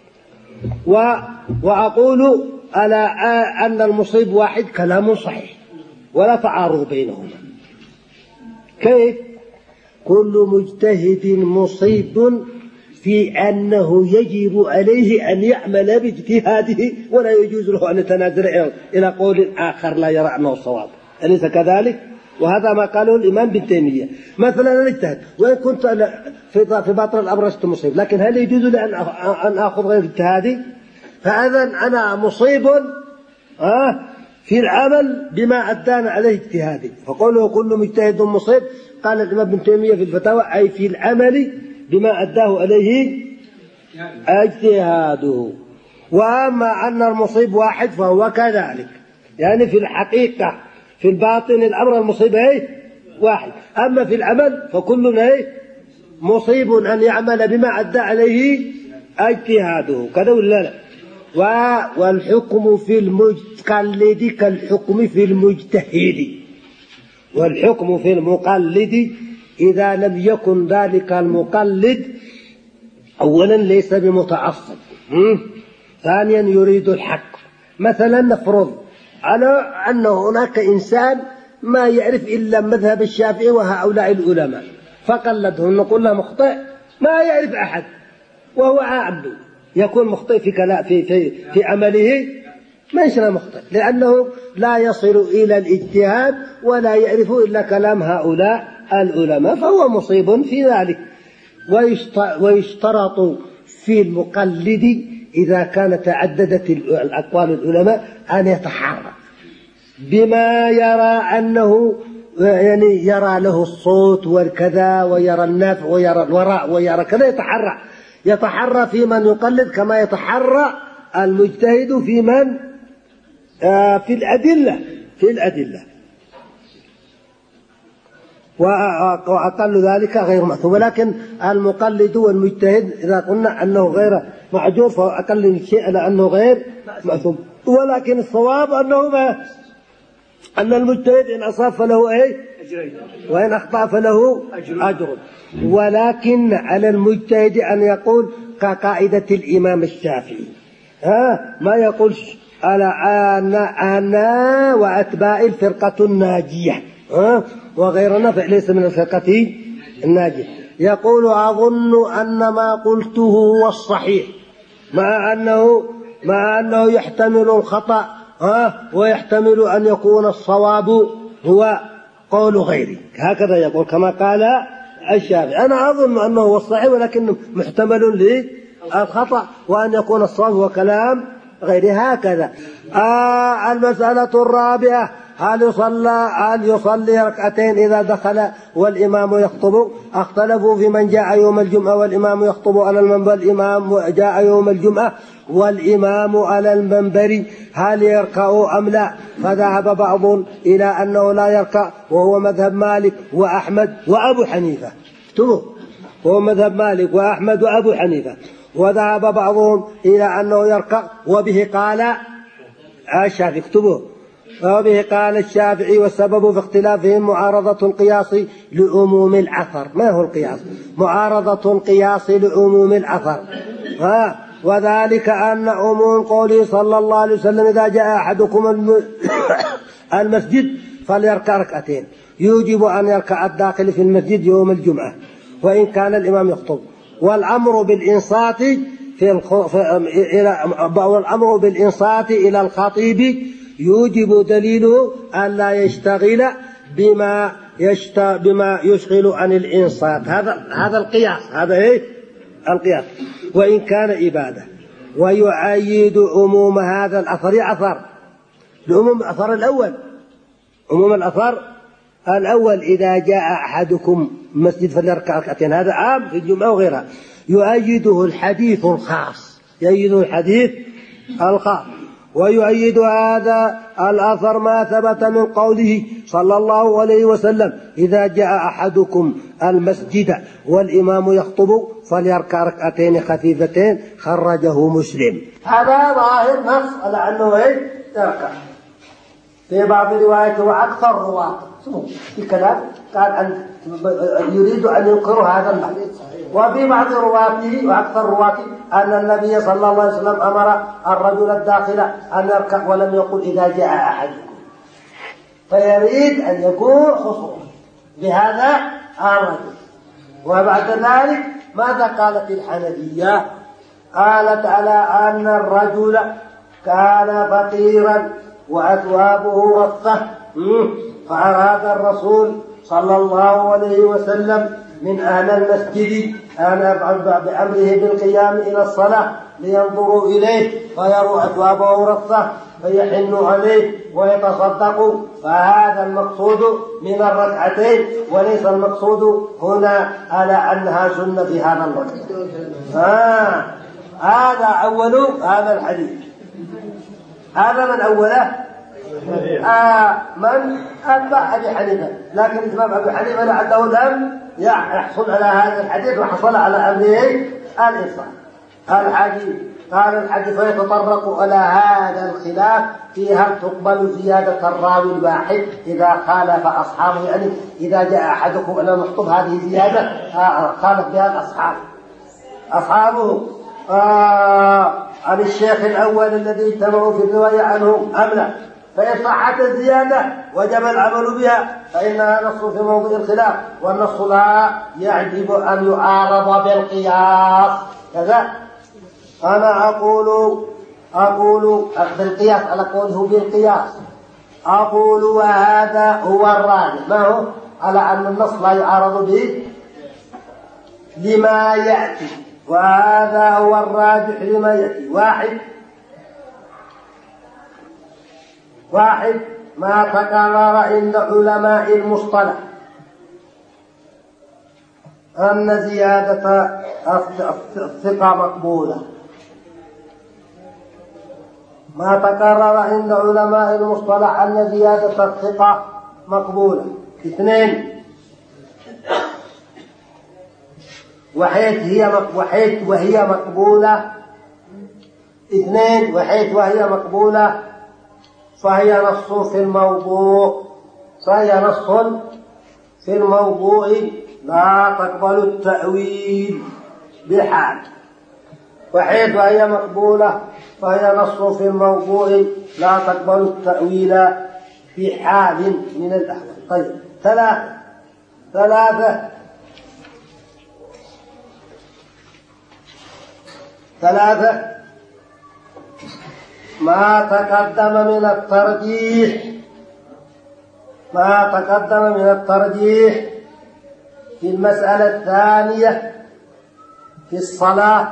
وأقول أن المصيب واحد كلام صحيح، ولا تعارض بينهما. كيف؟ كل مجتهد مصيب في أنه يجب عليه أن يعمل باجتهاده، ولا يجوز له أن يتنازل إلى قول آخر لا يرى أنه صواب، أليس كذلك؟ وهذا ما قاله الإمام ابن تيمية. مثلا أنا اجتهد وإن كنت في باطن الأمر لست مصيب، لكن هل يجوز لي أن أخذ غير اجتهادي؟ فإذا أنا مصيب في العمل بما أدانا عليه اجتهادي. فقوله كل مجتهد مصيب، قال الإمام ابن تيمية في الفتاوى أي في العمل بما أداه عليه اجتهاده. وأما أن المصيب واحد فهو كذلك، يعني في الحقيقة في الباطن الأمر المصيب واحد، أما في العمل فكل مصيب أن يعمل بما أدى عليه اجتهاده، كذا ولا لا؟ والحكم في المقلد كالحكم في المجتهد. والحكم في المقلد إذا لم يكن ذلك المقلد أولا ليس بمتعصب، ثانيا يريد الحق. مثلا نفرض على أن هناك إنسان ما يعرف إلا مذهب الشافعي وهؤلاء العلماء فقلدهم، نقول له مخطئ، ما يعرف أحد وهو عابد، يكون مخطئ في عمله، ما يشرى مخطئ، لأنه لا يصل إلى الاجتهاد ولا يعرف إلا كلام هؤلاء العلماء، فهو مصيب في ذلك. ويشترط في المقلد إذا كانت تعددت الأقوال العلماء أن يتحرى بما يرى أنه يعني يرى له الصوت والكذا، ويرى النفع ويرى الوراء ويرى كذا، يتحرى في من يقلد كما يتحرى المجتهد في من في الأدلة. وأقل ذلك غير مأثوم. ولكن المقلد والمجتهد إذا قلنا أنه غير معجور فهو أقل من شيء لأنه غير مأثوم. ولكن الصواب أن المجتهد إن أصاب فله وإن أخطأ فله أجر. ولكن على المجتهد أن يقول كقاعدة الإمام الشافعي، ما يقول أنا وأتباعي الفرقة الناجية وغيرنا فليس من الفرقة الناجية. يقول أظن أن ما قلته هو الصحيح، مع أنه يحتمل الخطأ ويحتمل أن يكون الصواب هو قول غيري، هكذا يقول كما قال الشافعي. أنا أظن أنه هو الصحيح ولكن محتمل للخطأ وأن يكون الصواب هو كلام غيري، هكذا. المسألة الرابعة هل يصلي ركعتين إذا دخل والإمام يخطب؟ اختلفوا في من جاء يوم الجمعة والإمام يخطب على المنبر، الإمام جاء يوم الجمعة والإمام على المنبر هل يركع أم لا؟ فذهب بعض إلى أنه لا يركع، وهو مذهب مالك وأحمد وأبو حنيفة. هو مذهب مالك وأحمد وأبو حنيفة. وذهب بعضهم إلى أنه يركع، وبه قال الشافعي. وبه قال الشافعي. والسبب في اختلافهم معارضة القياس لعموم الأثر. ما هو القياس؟ معارضة القياس لعموم الأثر، وذلك أن عموم قوله صلى الله عليه وسلم إذا جاء أحدكم المسجد فليركع ركعتين، يوجب أن يركع الداخل في المسجد يوم الجمعة وإن كان الإمام يخطب. والأمر بالإنصات إلى الخطيب يوجب دليله أن لا يشتغل بما يشغل عن الإنصات. هذا القياس، هذا إيه القياس. وإن كان إبادة. ويؤيد عموم هذا الأثر لعموم الأثر الأول. عموم الأثر الأول إذا جاء أحدكم مسجد فليركع ركعتين، هذا عام في الجمعة وغيرها. يؤيده الحديث الخاص، ويؤيد هذا الأثر ما ثبت من قوله صلى الله عليه وسلم: إذا جاء أحدكم المسجد والإمام يخطب فليركع ركعتين خفيفتين، خرجه مسلم. هذا ظاهر نص على أنه يركع. في بعض الروايات وأكثر رواة في كلام قال يريد أن ينكر هذا الحديث. وفي بعض رواته وأكثر رواته أن النبي صلى الله عليه وسلم أمر الرجل الداخل أن يركع ولم يقل إذا جاء أحدكم، فيريد أن يكون خصوصا بهذا الرجل. وبعد ذلك ماذا قالت الحنفية؟ قالت على أن الرجل كان فقيرا وأثوابه رثة، فأراد الرسول صلى الله عليه وسلم من أهل المسجد أن بأمره بالقيام إلى الصلاة لينظروا إليه فيروا أثوابه رثة فيحن عليه ويتصدقوا. فهذا المقصود من الركعتين، وليس المقصود هنا على أنها سنة في هذا الوقت. هذا أول هذا الحديث. هذا من أوله من أتبع أبي حنيفة، لكن إتباع أبي حنيفة لعله لم يحصل على هذا الحديث وحصل على أمره الإنصاف. قال الحديث فيتطرق على هذا الخلاف في هل تقبل زيادة الراوي الواحد إذا خالف أصحابه، يعني إذا جاء أحدكم أن نخطب هذه زيادة خالف بها الأصحاب أصحابه عن الشيخ الأول الذي اجتمعوا في الرواية عنه أم لا. فإن صحت الزيادة وجب العمل بها فإنها نص في موضوع الخلاف، والنص لا يجب أن يعارض بالقياس. كذا أنا أقول بالقياس على قوله بالقياس، أقول وهذا هو الراجح. ما هو؟ على أن النص لا يعارض به لما يأتي، وهذا هو الراجح لما يأتي. واحد ما تكرر عند علماء المصطلح أن زيادة الثقة مقبولة. ما تكرر عند علماء المصطلح أن زيادة الثقة مقبولة. 2 وحيث وهي مقبولة. 2 وحيث وهي مقبولة فهي نص في الموضوع لا تقبل التأويل بحال. وحيث وهي مقبولة فهي نص في الموضوع لا تقبل التأويل في حال من الأحوال. طيب 3 ما تقدم من الترجيح في المسألة الثانية في الصلاة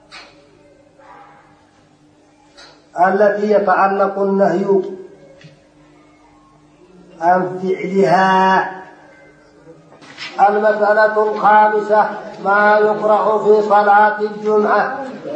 التي يتعلق النهي عن فعلها. المسألة الخامسة ما يقرأ في صلاة الجمعة.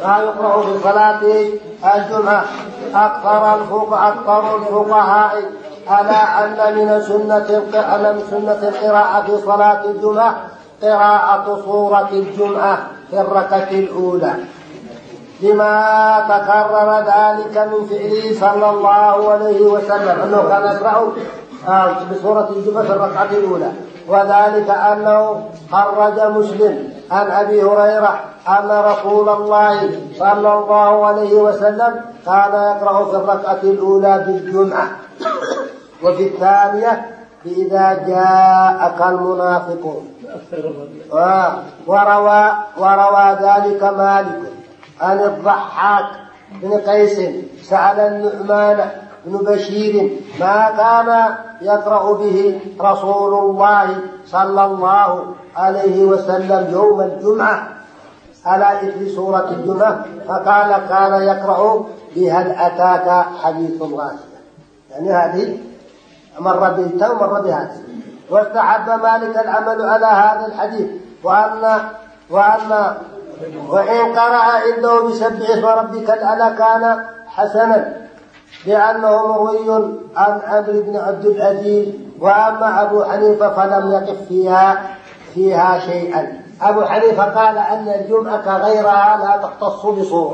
أكثر الفقهاء على أن من سنة القراءة في صلاة الجمعة قراءة سورة الجمعة في الركعة الأولى، لما تكرر ذلك من فعله صلى الله عليه وسلم أنه كان يقرأ بسورة الجمعة في الركعة الأولى. وذلك أنه خرج مسلم عن أبي هريرة أن رسول الله صلى الله عليه وسلم كان يقرأ في الركعة الأولى بالجمعة وفي الثانية إذا جاءك المنافقون. وروى ذلك مالك عن الضحاك بن قيس سأل النعمان بن بشير ما كان يقرأ به رسول الله صلى الله عليه وسلم يوم الجمعة على إثر سورة الجمعة، فقال كان يقرأ بهل أتاك حديث غاشية. يعني هذه مر به ومر بهذه. واستحب مالك العمل على هذا الحديث، وإن قرأ عنده بسبح اسم ربك الأعلى كان حسنا، لأنه مروي عن عمرو بن عبد العزيز. وأما أبو حنيفة فلم يقف فيها شيئا. أبو حنيفة قال أن الجمعة غيرها لا تختص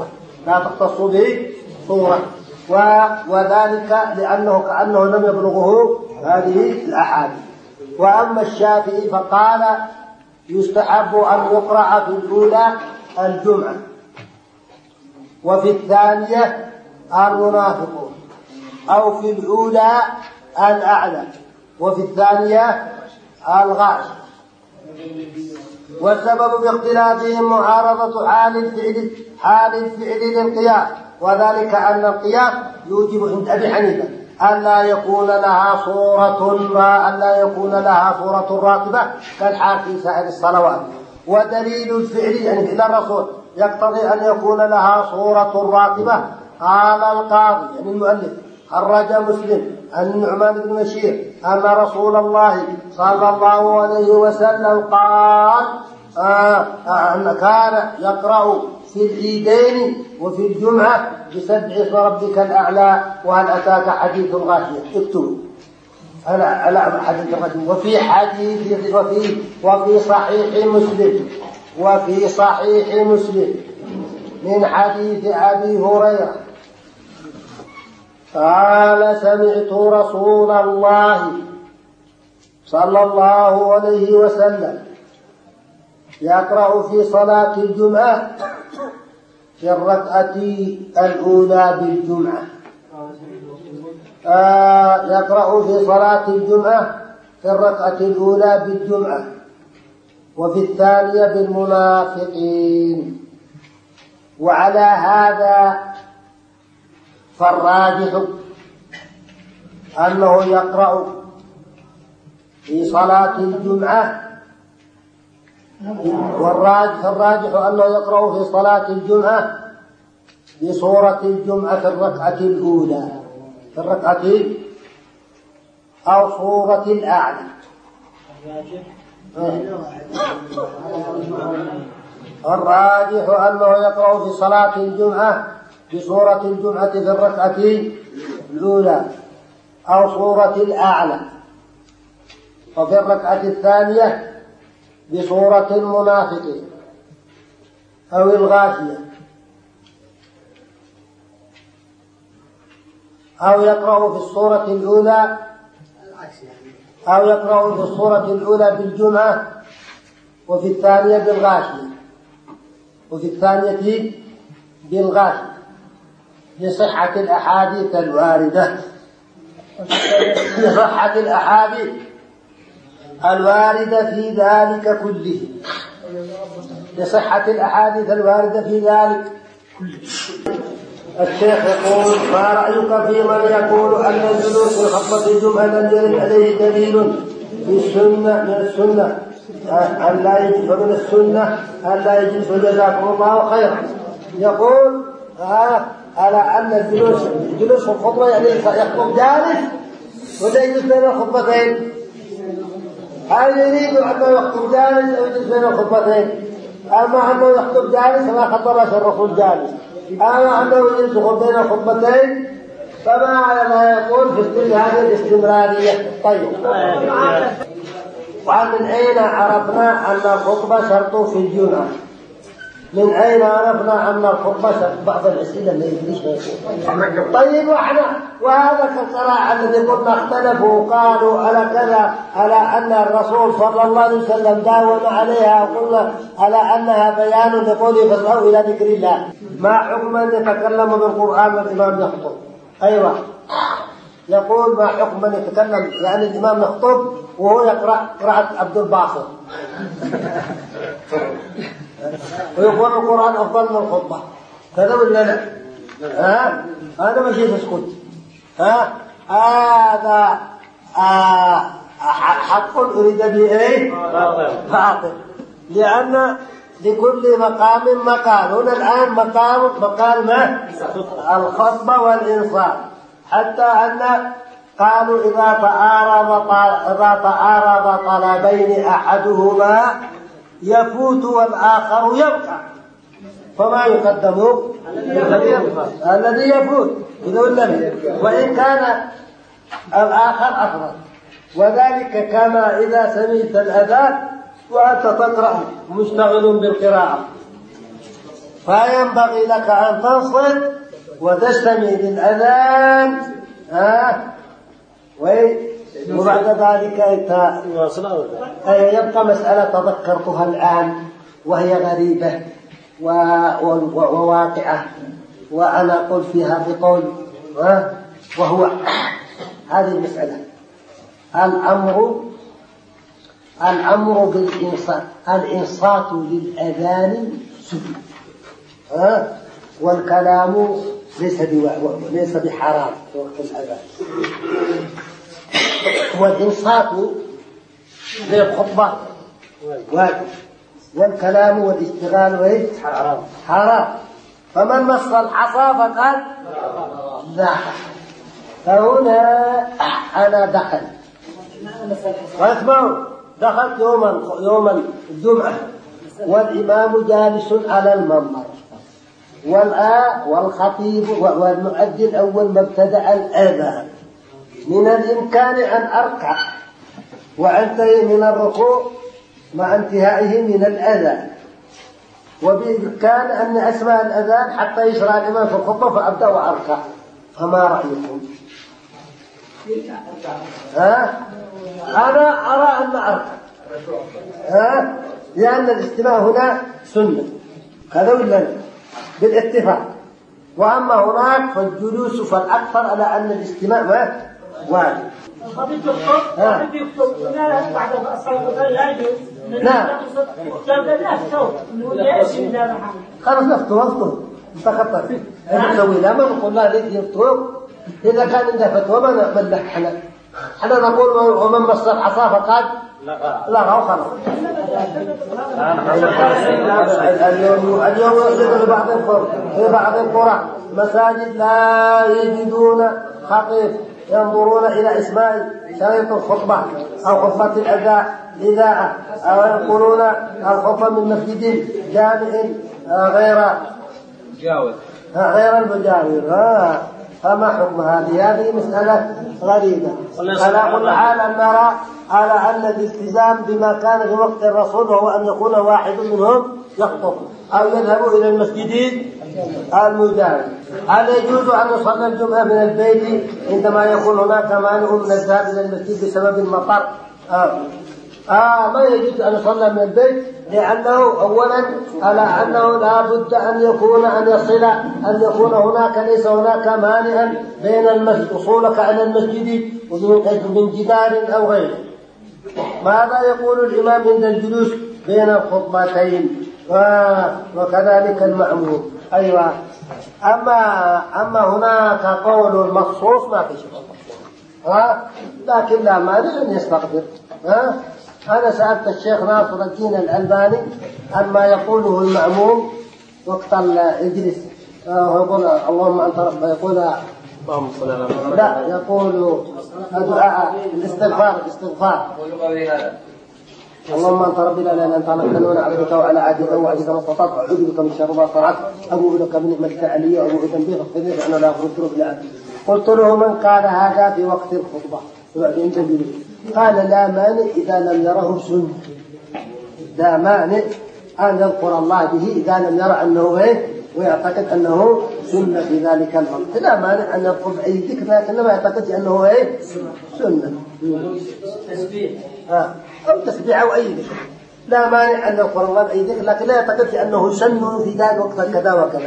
بصورة، وذلك لأنه كأنه لم يبلغه هذه الأحاديث. وأما الشافعي فقال يستحب أن يقرأ في الأولى الجمعة، وفي الثانية المنافقون، أو في الأولى الأعلى، وفي الثانية الغاش. والسبب باختلافهم معارضة حال الفعل للقياس، وذلك أن القياس يوجب عند أبي حنيفة ألا يكون لها صورة راتبة كالحال في سائر الصلوات. ودليل الفعل يعني فعل الرسول يقتضي أن يكون لها صورة راتبة. قال القاضي يعني المؤلف خرج مسلم عن النعمان بن بشير أن رسول الله صلى الله عليه وسلم قال أن كان يقرأ في العيدين وفي الجمعة بسبح اسم ربك الأعلى وهل أتاك حديث غاشية. اكتبوا على حديث الغاشية. وفي صحيح مسلم من حديث أبي هريرة قال سمعت رسول الله صلى الله عليه وسلم يقرأ في صلاة الجمعة في الركعة الأولى بالجمعة، يقرأ في صلاة الجمعة في الركعة الأولى بالجمعة، وفي الثانية بالمنافقين. وعلى هذا فالراجح أنه يقرأ في صلاة الجمعة، فالراجح أنه يقرأ في صلاة الجمعة بسورة الجمعة في الركعة الأولى أو سورة الأعلى. الراجح أنه يقرأ في صلاة الجمعة بسورة الجمعة في الركعة الأولى أو سورة الأعلى، وفي الركعة الثانية بسورة المنافقين أو الغاشية، أو يقرأ في السورة الأولى بالجمعة وفي الثانية بالغاشية لصحة الأحاديث الواردة في ذلك كله. الشيخ يقول ما رأيك في من يقول أن الجلوس في خطبة الجمعة لم يرد عليه دليل من السنة أن لا يجلس جزاكم الله خيرا. يقول على أن الجلوس في الخطبة يعني يخطب جالس ولا يجلس بين الخطبتين. هل يريد أنه يخطب جالس أو يجلس بين الخطبتين؟ أما أنه يخطب جالس فما خطبش الرسول جالس، أما أنه يجلس بين الخطبتين فما على ما يقول في كل هذه الاستمرارية. طيب، ومن أين عرفنا أن الخطبة شرط في الجمعة؟ من أين عرفنا أن الخطبة شرط؟ بعض الأسئلة ما يدريش ما يقول. طيب، وهذا كالصراع الذي قلنا اختلفوا قالوا على كذا، على أن الرسول صلى الله عليه وسلم داوم عليها، وقلنا على أنها بيان لقوله فاسعوا إلى ذكر الله. ما حكم أن يتكلم بالقرآن والإمام يخطب؟ أيوة، يقول ما حكم أن يتكلم يعني الإمام يخطب وهو يقرأ قراءة عبد الباسط ويقول القرآن أفضل من الخطبة، كذا ولا لا؟ هذا ما شيء تسكت. هذا حق أريد به إيه؟ باطل. لأن لكل مقام مقال. هنا الآن مقام ما؟ الخطبة والإنصات. حتى أن قالوا إذا تعارض طلبين أحدهما يفوت والآخر يبقى، فما يقدم؟ الذي يفوت وإن كان الآخر أفضل. وذلك كما إذا سمعت الأذان وأنت تقرأ مشتغل بالقراءة، فينبغي لك أن تنصت وتستمع للأذان وبعد ذلك يبقى مسألة تذكرتها الآن وهي غريبة وواقعة، وأنا أقول فيها بقول وهو هذه المسألة: الأمر بالإنصات، الإنصات للأذان سنة، والكلام ليس بحرام في وقت الأذان، والإنصات للخطبة واجب، والكلام والاشتغال حرام. فمن مص الحصى فقد ذاق. فهنا أنا دخلت يوم الجمعة والإمام جالس على المنبر والخطيب والمؤذن أول ما ابتدأ الأذان. من الإمكان أن أركع وأنتهي من الركوع مع انتهائه من الأذان، وبإمكان أن أسمع الأذان حتى يشرع الإمام في الخطبة فأبدأ وأركع. فما رأيكم؟ أنا أرى أن أركع، لأن الاستماع هنا سنة، هذا ولا بالاتفاق. وأما هناك فالجلوس فالأكثر على أن الاستماع واجب. نعم خلاص نفتوه انتخطر فيه نسوي لا ما نقول لا ليه يفتوه. إذا كان عنده فتوى ما نقبل له. احنا نقول ومن مص الحصى فقد لغى وخلاص. اليوم في بعض القرى مساجد لا يجدون خطيب ينظرون إلى إسماء شريط الخطبة أو خطبة الإذاعة، أو ينقلون الخطبة من مسجد جامع غير المجاور. فما حكم هذه مسألة غريبة. على كل حال أن نرى على أن الالتزام بما كان في وقت الرسول وهو أن يكون واحد منهم يخطب أو يذهب إلى المسجد المجاور. هل يجوز أن يصلي الجمعة من البيت عندما يكون هناك مانع من الذهاب إلى المسجد بسبب المطر؟ ما يجوز أن يصلي من البيت، لأنه أولا على أنه لا بد أن يكون هناك ليس هناك مانعا بين وصولك إلى المسجد من جدار أو غيره. ماذا يقول الإمام عند الجلوس بين الخطبتين؟ وكذلك المأموم. أيوة. أما هناك قول مخصوص ما في شيء، لكن لا مانع أن يستغفر. أنا سألت الشيخ ناصر الدين الألباني عما يقوله المأموم وقت الإجلس، يقول اللهم أنت رب، يقول لا، يقول الدعاء الاستغفار اللهم أنت ربي لا إله إلا أنت خلقتني وأنا عبدك وعلى عهدك ووعدك ما استطعت، أعوذ بك من شر ما صنعت، أبوء لك بنعمتك علي وأبوء بذنبي فاغفر لي فإنه لا يغفر الذنوب إلا أنت. قلت له من قال هذا في وقت الخطبة قال لا مانع إذا لم يره سنة، لا مانع أن يذكر الله به إذا لم يرى أنه ويعتقد أنه سنة في ذلك الوقت. لا مانع أن يذكر بأي ذكر لكن ما يعتقد أنه سنة أو تسبيح أو أي ذكر. لا مانع أن يذكر الله بأي ذكر لكن لا يعتقد أنه سنة في ذلك وقت كذا وكذا.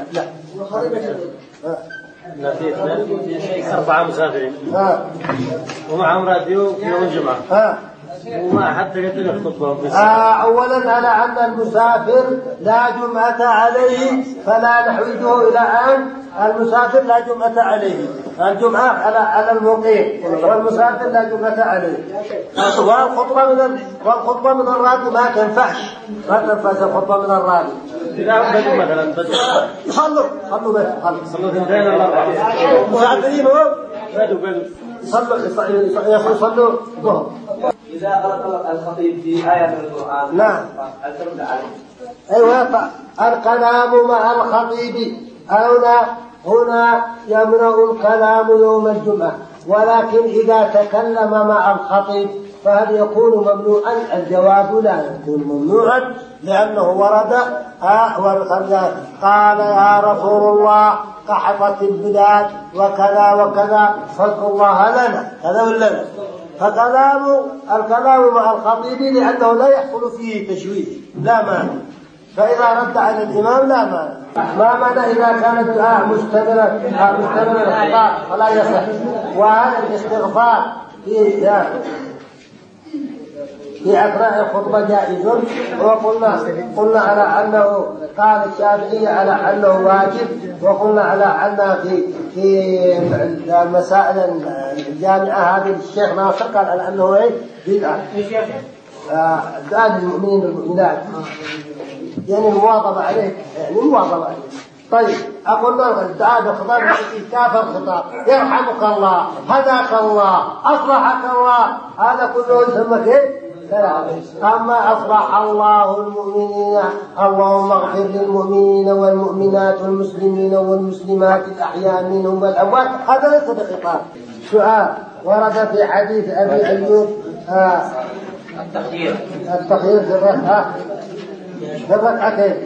لا في 4 مسافرين ومعهم راديو في يوم الجمعة وما حتى يدري الخطبة. أولا على أن المسافر لا جمعة عليه فلا نحوجه إلى أن المسافر لا جمعة عليه. الجمعة على المقيم والمسافر لا جمعة عليه. والخطبة من الراتب ما تنفعش الخطبة من الراتب. إذا بدوا مثلا صلوا بس صلوا ثنتين ولا أربعة. مسافرين بدوا يصلوا ظهر. إذا غلط الخطيب في آية من القرآن نعم. هل ترد عليه؟ أيوة الكلام مع الخطيب هنا يمنع الكلام يوم الجمعة، ولكن إذا تكلم مع الخطيب فهل يكون ممنوعا؟ الجواب لا يكون ممنوعا، لأنه ورد قال يا رسول الله قحطت البلاد وكذا وكذا فاذكر الله لنا هذا ولا. الكلام مع الخطيب لأنه لا يحصل فيه تشويش لا مانع، فإذا رد على الإمام لا مانع. ما معنى إذا كان الدعاء مستمرا الخطاب فلا يصح. وهذا الاستغفار في أثناء الخطبة جائز، وقلنا على أنه قال الشافعي على أنه واجب، وقلنا على أنه في المسائل الجامعة هذه الشيخ ناصر قال على أنه بدعة. دعاء للمؤمنين والمؤمنات يعني المواظبة عليه طيب أقول الدعاء بالخطاب كافر الخطاب يرحمك الله هداك الله أصلحك الله هذا كله يسمى كيف؟ أما أصلح الله المؤمنين اللهم اغفر للمؤمنين والمؤمنات والمسلمين والمسلمات الأحياء منهم والأموات هذا ليس بخطاب. سؤال ورد في حديث أبي أيوب التخيير في الركعتين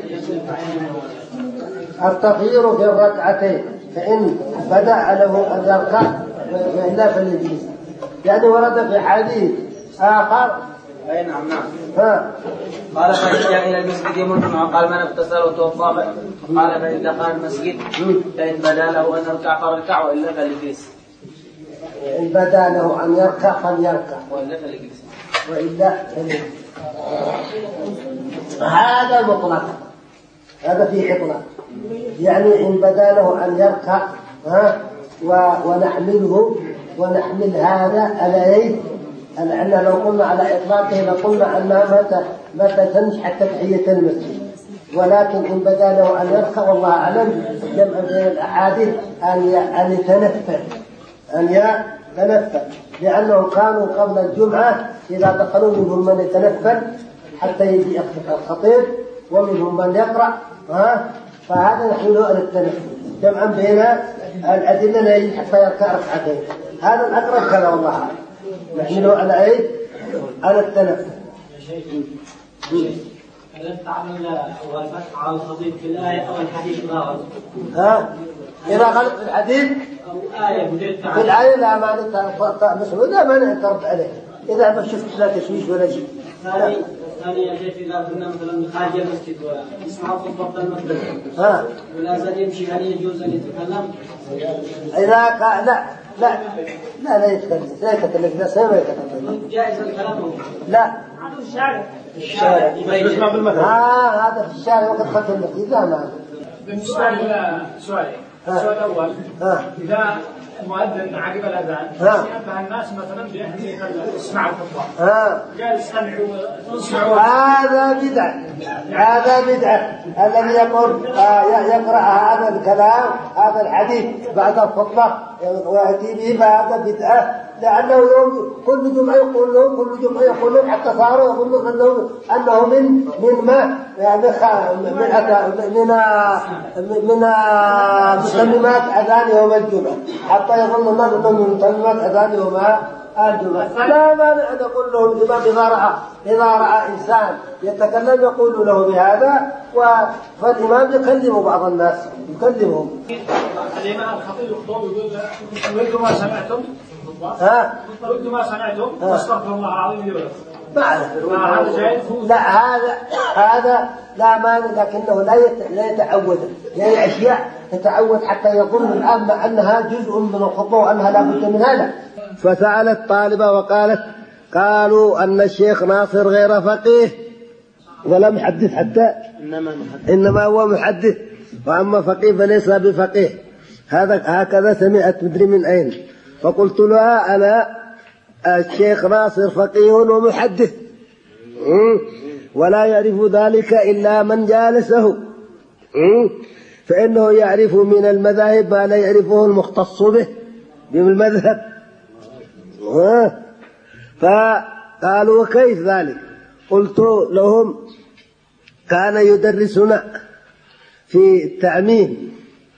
التخيير في الركعتين فإن بدأ له أن يركع وإلا فليجلس، يعني ورد في حديث آخر. أي نعم. قال فإن جاء إلى المسجد يوم الجمعة قال من اغتسل وتوضأ قال فإن دخل المسجد فإن بدا له أن يركع فاركع وإلا فليجلس. إن بدا له أن يركع فليركع وإلا فليجلس. هذا مطلق، هذا فيه إطلاق، يعني إن بدا له أن يركع ونحمل هذا عليه، لأن لو قلنا على إطلاقه لقلنا أنها متى تنش حتى تحية المسجد، ولكن إن بدا له أن يركع والله أعلم جمع بين الأحاديث أن يتنفل، لأنهم كانوا قبل الجمعة إذا دخلوا منهم من يتنفل حتى يجي الخطيب ومنهم من يقرأ فهذا نحمله على التنفل جمعا بين الأدلة لا يجي حتى يركع ركعتين. هذا الأقرب كذا والله نحمله على التنفل. هل تعمل والفتح على الخطيب في الآية أو الحديث غلط؟ إذا غلط في الحديث أو آية في الآية لا مانع لا مانع ترد عليه إذا ما شفت لا تشويش ولا شيء. ثانيا كيف إذا كنا مثلا خارج المسجد ونسمع خطبة المسجد ولا زال يمشي هل يجوز أن يتكلم؟ إذا كان لا يتكلم لا يتكلم جائز الكلام لا الشارع يسمع بالمثل. هذا في الشارع وقد دخلت المسجد لا مانع. بالنسبة لسؤالي السؤال الأول إذا المؤذن عقب الأذان ينبه الناس مثلا بأهمية اسماع الخطبة قال اسمعوا هذا بدعة الذي يقول يقرأ هذا الكلام هذا الحديث بعد الخطبة ويأتي به فهذا بدعة، لأنه يوم كل جمعة يقول لهم حتى صاروا يظنون أنه من مسلمات أذان يوم الجمعة، حتى يظن الناس أنه من مسلمات أذان يوم الجمعة. فلا مانع أن يقول له الإمام إذا رأى إنسان يتكلم يقول له بهذا، فالإمام يكلم بعض الناس يكلمهم. الإمام الخطيب يقول ردوا ما سمعتم ردوا ما سمعتم واستغفر الله العظيم لي ولكم. لا هذا لا مانع، لكنه لا يتعود، يعني أشياء تتعود حتى يظن الآن أنها جزء من الخطبة وأنها لا بد من هذا. فسألت طالبة وقالت قالوا أن الشيخ ناصر غير فقيه ولا محدث حتى، إنما هو محدث، وأما فقيه فليس بفقيه. هكذا سمعت مدري من أين. فقلت لها أنا الشيخ ناصر فقيه ومحدث، ولا يعرف ذلك إلا من جالسه، فإنه يعرف من المذاهب ما لا يعرفه المختص به بالمذهب. فقالوا كيف ذلك؟ قلت لهم كان يدرسنا في التعميم،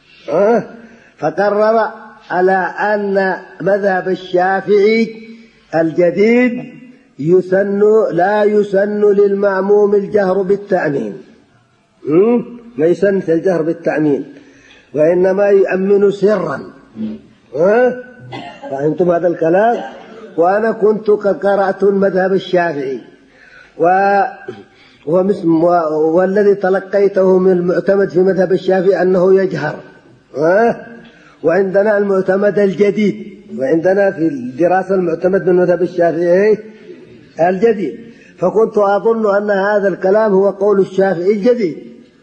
فقرر على أن مذهب الشافعي الجديد لا يسن للمأموم الجهر بالتعميم، ما يسن الجهر بالتعميم، وإنما يؤمن سرا. فهمتم هذا الكلام؟ وأنا كنت قد قرأت المذهب الشافعي والذي تلقيته من المعتمد في مذهب الشافعي أنه يجهر، وعندنا المعتمد الجديد، وعندنا في الدراسة المعتمد من مذهب الشافعي الجديد. فكنت أظن أن هذا الكلام هو قول الشافعي الجديد،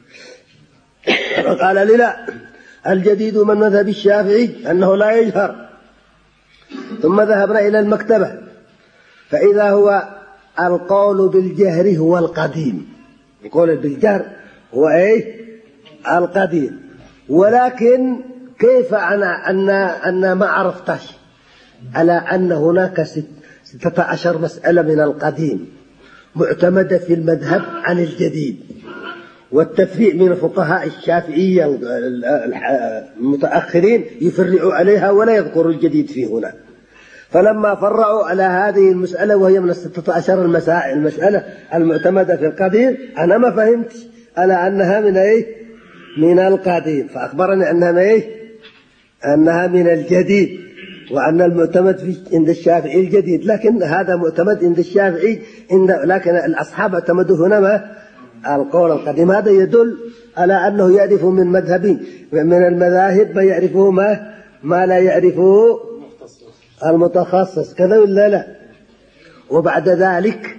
قال لي لا، الجديد من مذهب الشافعي أنه لا يجهر. ثم ذهبنا إلى المكتبة فإذا هو القول بالجهر هو القديم، القول بالجهر هو القديم. ولكن كيف أنا ما عرفتش على أن هناك 16 مسألة من القديم معتمدة في المذهب عن الجديد، والتفريع من الفقهاء الشافعية المتأخرين يفرعوا عليها ولا يذكروا الجديد في هنا. فلما فرعوا على هذه المسألة وهي من 16 المسألة المعتمدة في القديم، أنا ما فهمت على أنها من القديم، فأخبرني أنها من الجديد، وأن المعتمد عند الشافعي الجديد. لكن هذا معتمد عند الشافعي، لكن الأصحاب اعتمدوا هنا ما القول القديم. هذا يدل على أنه يعرف من من المذاهب ما يعرفه ما لا يعرفه المتخصص، كذا ولا لا؟ وبعد ذلك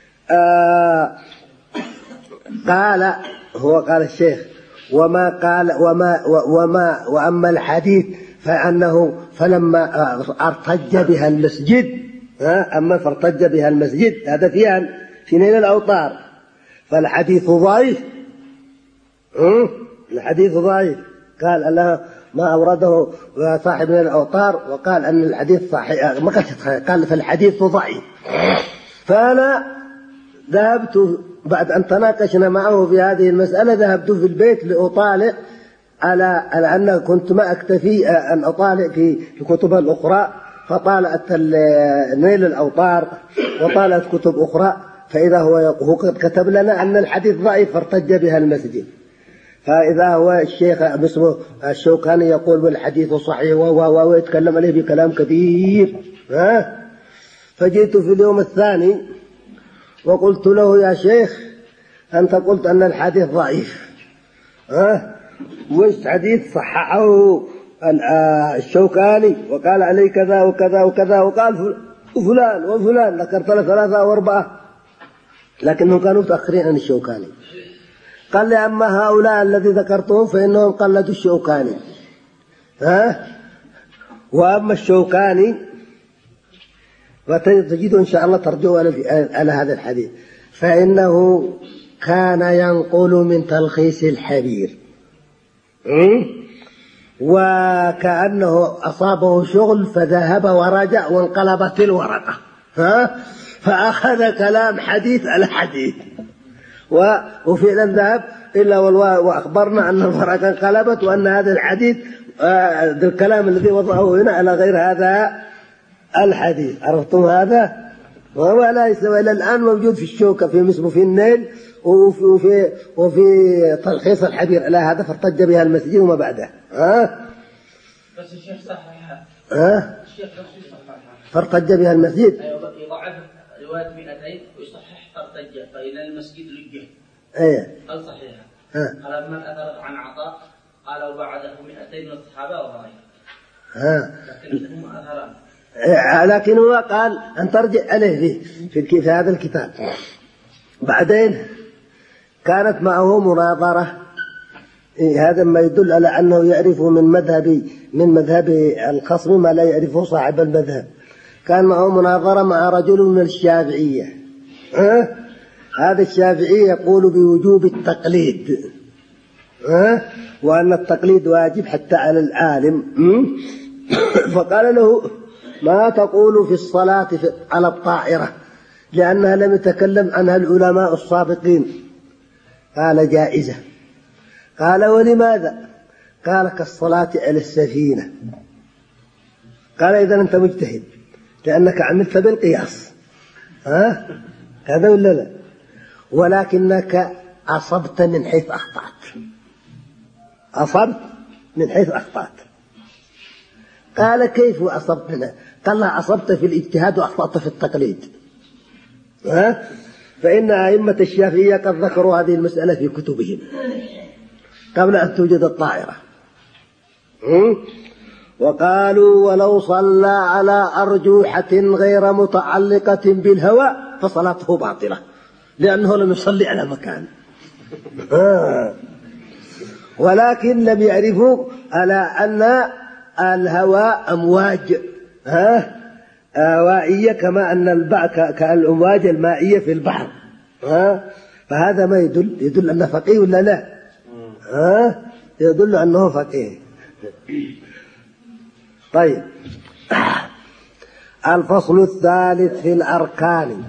قال الشيخ وأما الحديث فلما ارتج بها المسجد، أما فارتج بها المسجد هذا في نيل الأوطار، فالحديث ضعيف. الحديث ضعيف، قال الله ما أورده صاحب نيل الأوطار، وقال أن الحديث صحيح، ما قال فالحديث ضعيف. فأنا ذهبت بعد أن تناقشنا معه في هذه المسألة، ذهبت في البيت لأطالع على أن كنت ما أكتفي أن أطالع في الكتب الأخرى، فطالعت نيل الأوطار وطالعت كتب أخرى، فإذا هو قد كتب لنا أن الحديث ضعيف فارتج بها المسجد. فإذا هو الشيخ اسمه الشوكاني يقول والحديث صحيح ويتكلم عليه بكلام كثير. فجئت في اليوم الثاني وقلت له يا شيخ أنت قلت أن الحديث ضعيف، وش حديث صححه الشوكاني وقال عليه كذا وكذا وكذا، وقال فلان وفلان، ذكرت له 3 أو 4، لكنهم كانوا متأخرين عن الشوكاني. قال لي أما هؤلاء الذي ذكرتهم فإنهم قلدوا الشوكاني، وأما الشوكاني وتجد إن شاء الله ترجعوا على هذا الحديث، فإنه كان ينقل من تلخيص الحبير، وكأنه أصابه شغل فذهب ورجع وانقلبت الورقة، فأخذ كلام حديث على حديث، وفعلا ذهب إلا وأخبرنا أن الورقة انقلبت، وأن هذا الحديث الكلام الذي وضعه هنا على غير هذا الحديث. عرفتم هذا؟ وهو ليس إلى الآن موجود في الشوكة في النيل وفي تلخيص الحبير على هذا، فارتج بها المسجد وما بعده. بس الشيخ صححها. الشيخ صححها. فارتج بها المسجد. أيوة، يضعف رواية 200 ويصحح فارتج فإلى المسجد رجه. أيه. قال صحيحها. قال من أثرت عن عطاء قال وبعده 200 من الصحابة وغيرهم. لكن هم أثران. لكن هو قال أن ترجع عليه في هذا الكتاب. بعدين كانت معه مناظرة، هذا ما يدل على أنه يعرف من مذهب الخصم ما لا يعرفه صاحب المذهب. كان معه مناظرة مع رجل من الشافعية. هذا الشافعي يقول بوجوب التقليد، وأن التقليد واجب حتى على العالم. فقال له: ما تقول في الصلاة على الطائرة لأنها لم يتكلم عنها العلماء السابقين؟ قال: جائزة. قال: ولماذا؟ قال: كالصلاة على السفينة. قال: إذا أنت مجتهد لأنك عملت بالقياس، هذا ولا لا؟ ولكنك أصبت من حيث أخطأت، أصبت من حيث أخطأت. قال: كيف أصبت منها؟ قال: أصبت في الاجتهاد وأخطأت في التقليد. فإن أئمة الشافعية قد ذكروا هذه المسألة في كتبهم قبل أن توجد الطائرة. وقالوا: ولو صلى على أرجوحة غير متعلقة بالهواء فصلاته باطلة لأنه لم يصلي على مكان. ولكن لم يعرفوا على أن الهواء أمواج هوائية كما أن كالأمواج المائية في البحر. فهذا ما يدل أنه فقيه ولا لا؟ يدل أنه فقيه. طيب، الفصل الثالث في الأركان.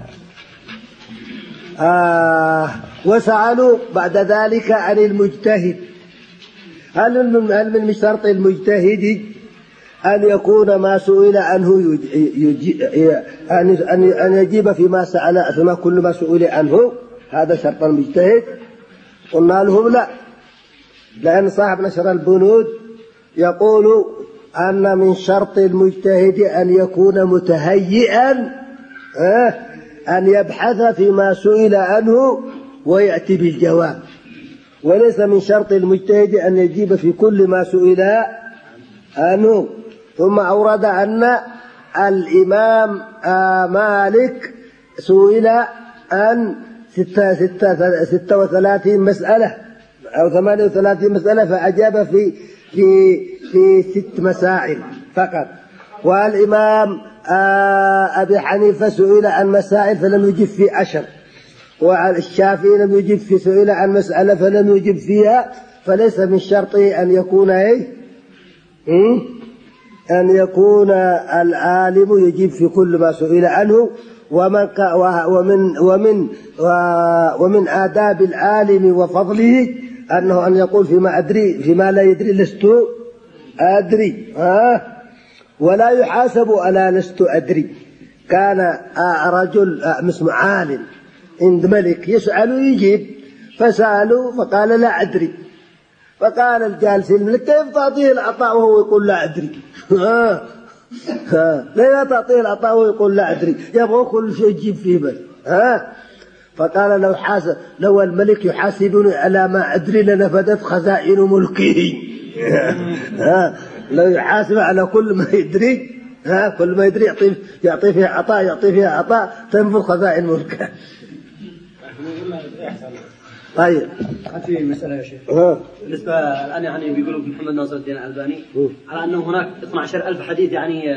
وسألوا بعد ذلك عن المجتهد. هل من شرط المجتهد أن يكون ما سئل عنه أن يجيب فيما كل ما سئل عنه؟ هذا شرط المجتهد. قلنا لهم لا، لأن صاحب نشر البنود يقول أن من شرط المجتهد أن يكون متهيئا أن يبحث فيما سئل عنه ويأتي بالجواب، وليس من شرط المجتهد أن يجيب في كل ما سئل عنه. ثم أورد أن الإمام مالك سئل عن 36 مسألة أو 38 مسألة فأجاب في 6 مسائل فقط. والإمام أبي حنيفة سئل عن مسائل فلم يجب في 10. والشافعي لم يجب في سئل عن مسألة فلم يجب فيها. فليس من شرطه أن يكون أن يكون العالم يجيب في كل ما سئل عنه. ومن آداب العالم وفضله أنه أن يقول فيما لا يدري لست أدري، ولا يحاسب على لست أدري. كان رجل اسمه عالم عند ملك يسأل ويجيب، فسألوا فقال: لا أدري. فقال الجالس الملك: كيف تعطيه العطاء وهو يقول لا أدري؟ لا تعطيه العطاء وهو يقول لا أدري، يبغى كل شيء يجيب فيه بس. فقال: لو الملك يحاسبني على ما أدري لنفدت خزائن ملكه. لو يحاسب على كل ما يدري، كل ما يدري يعطي فيها عطاء تنفذ خزائن ملكه. طيب، في مسألة يا شيخ بالنسبة الآن يعني بيقولوا محمد ناصر الدين الألباني على أنه هناك 12,000 حديث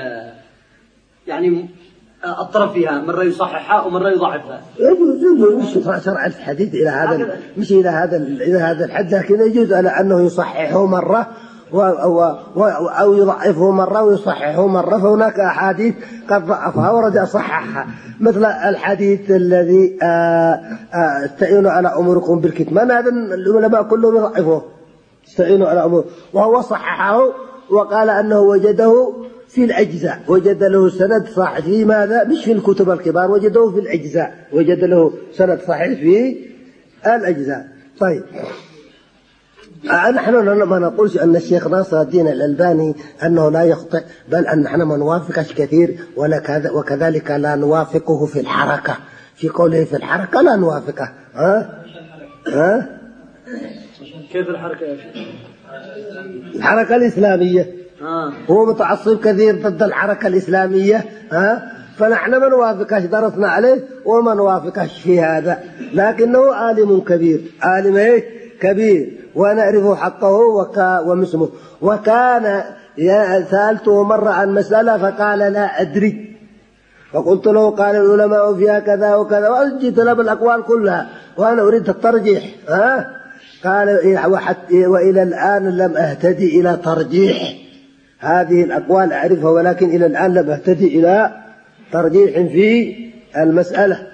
يعني الطرف فيها مرة يصححها ومرة يضعفها. مش 12,000 حديث إلى هذا، مش إلى هذا الحد، لكن يجوز على أنه يصححه مرة أو يضعفه مرة ويصححه مرة. فهناك أحاديث قد ضعفها ورجع صححها، مثل الحديث الذي استعينوا على أموركم بالكتمان، هذا العلماء كلهم يضعفوه، استعينوا على أمور، وهو صححه وقال أنه وجده في الأجزاء، وجد له سند صحيح في ماذا؟ مش في الكتب الكبار، وجده في الأجزاء، وجد له سند صحيح في الأجزاء. طيب، نحن ما نقولش أن الشيخ ناصر الدين الألباني أنه لا يخطئ، بل أن نحن ما نوافقش كثير، وكذلك لا نوافقه في الحركة، في قوله في الحركة لا نوافقه. كيف الحركة يا شيخ؟ الحركة الإسلامية هو متعصب كثير ضد الحركة الإسلامية فنحن ما نوافقش، درسنا عليه وما نوافقش في هذا، لكنه عالم كبير، عالم كبير ونعرف حقه ومسمه. وكان سألته مرة عن مسألة فقال لا أدري، فقلت له قال العلماء فيها كذا وكذا، وأجيت له بالأقوال كلها وأنا أريد الترجيح قال وإلى الآن لم أهتدي إلى ترجيح هذه الأقوال، أعرفها ولكن إلى الآن لم أهتدي إلى ترجيح في المسألة.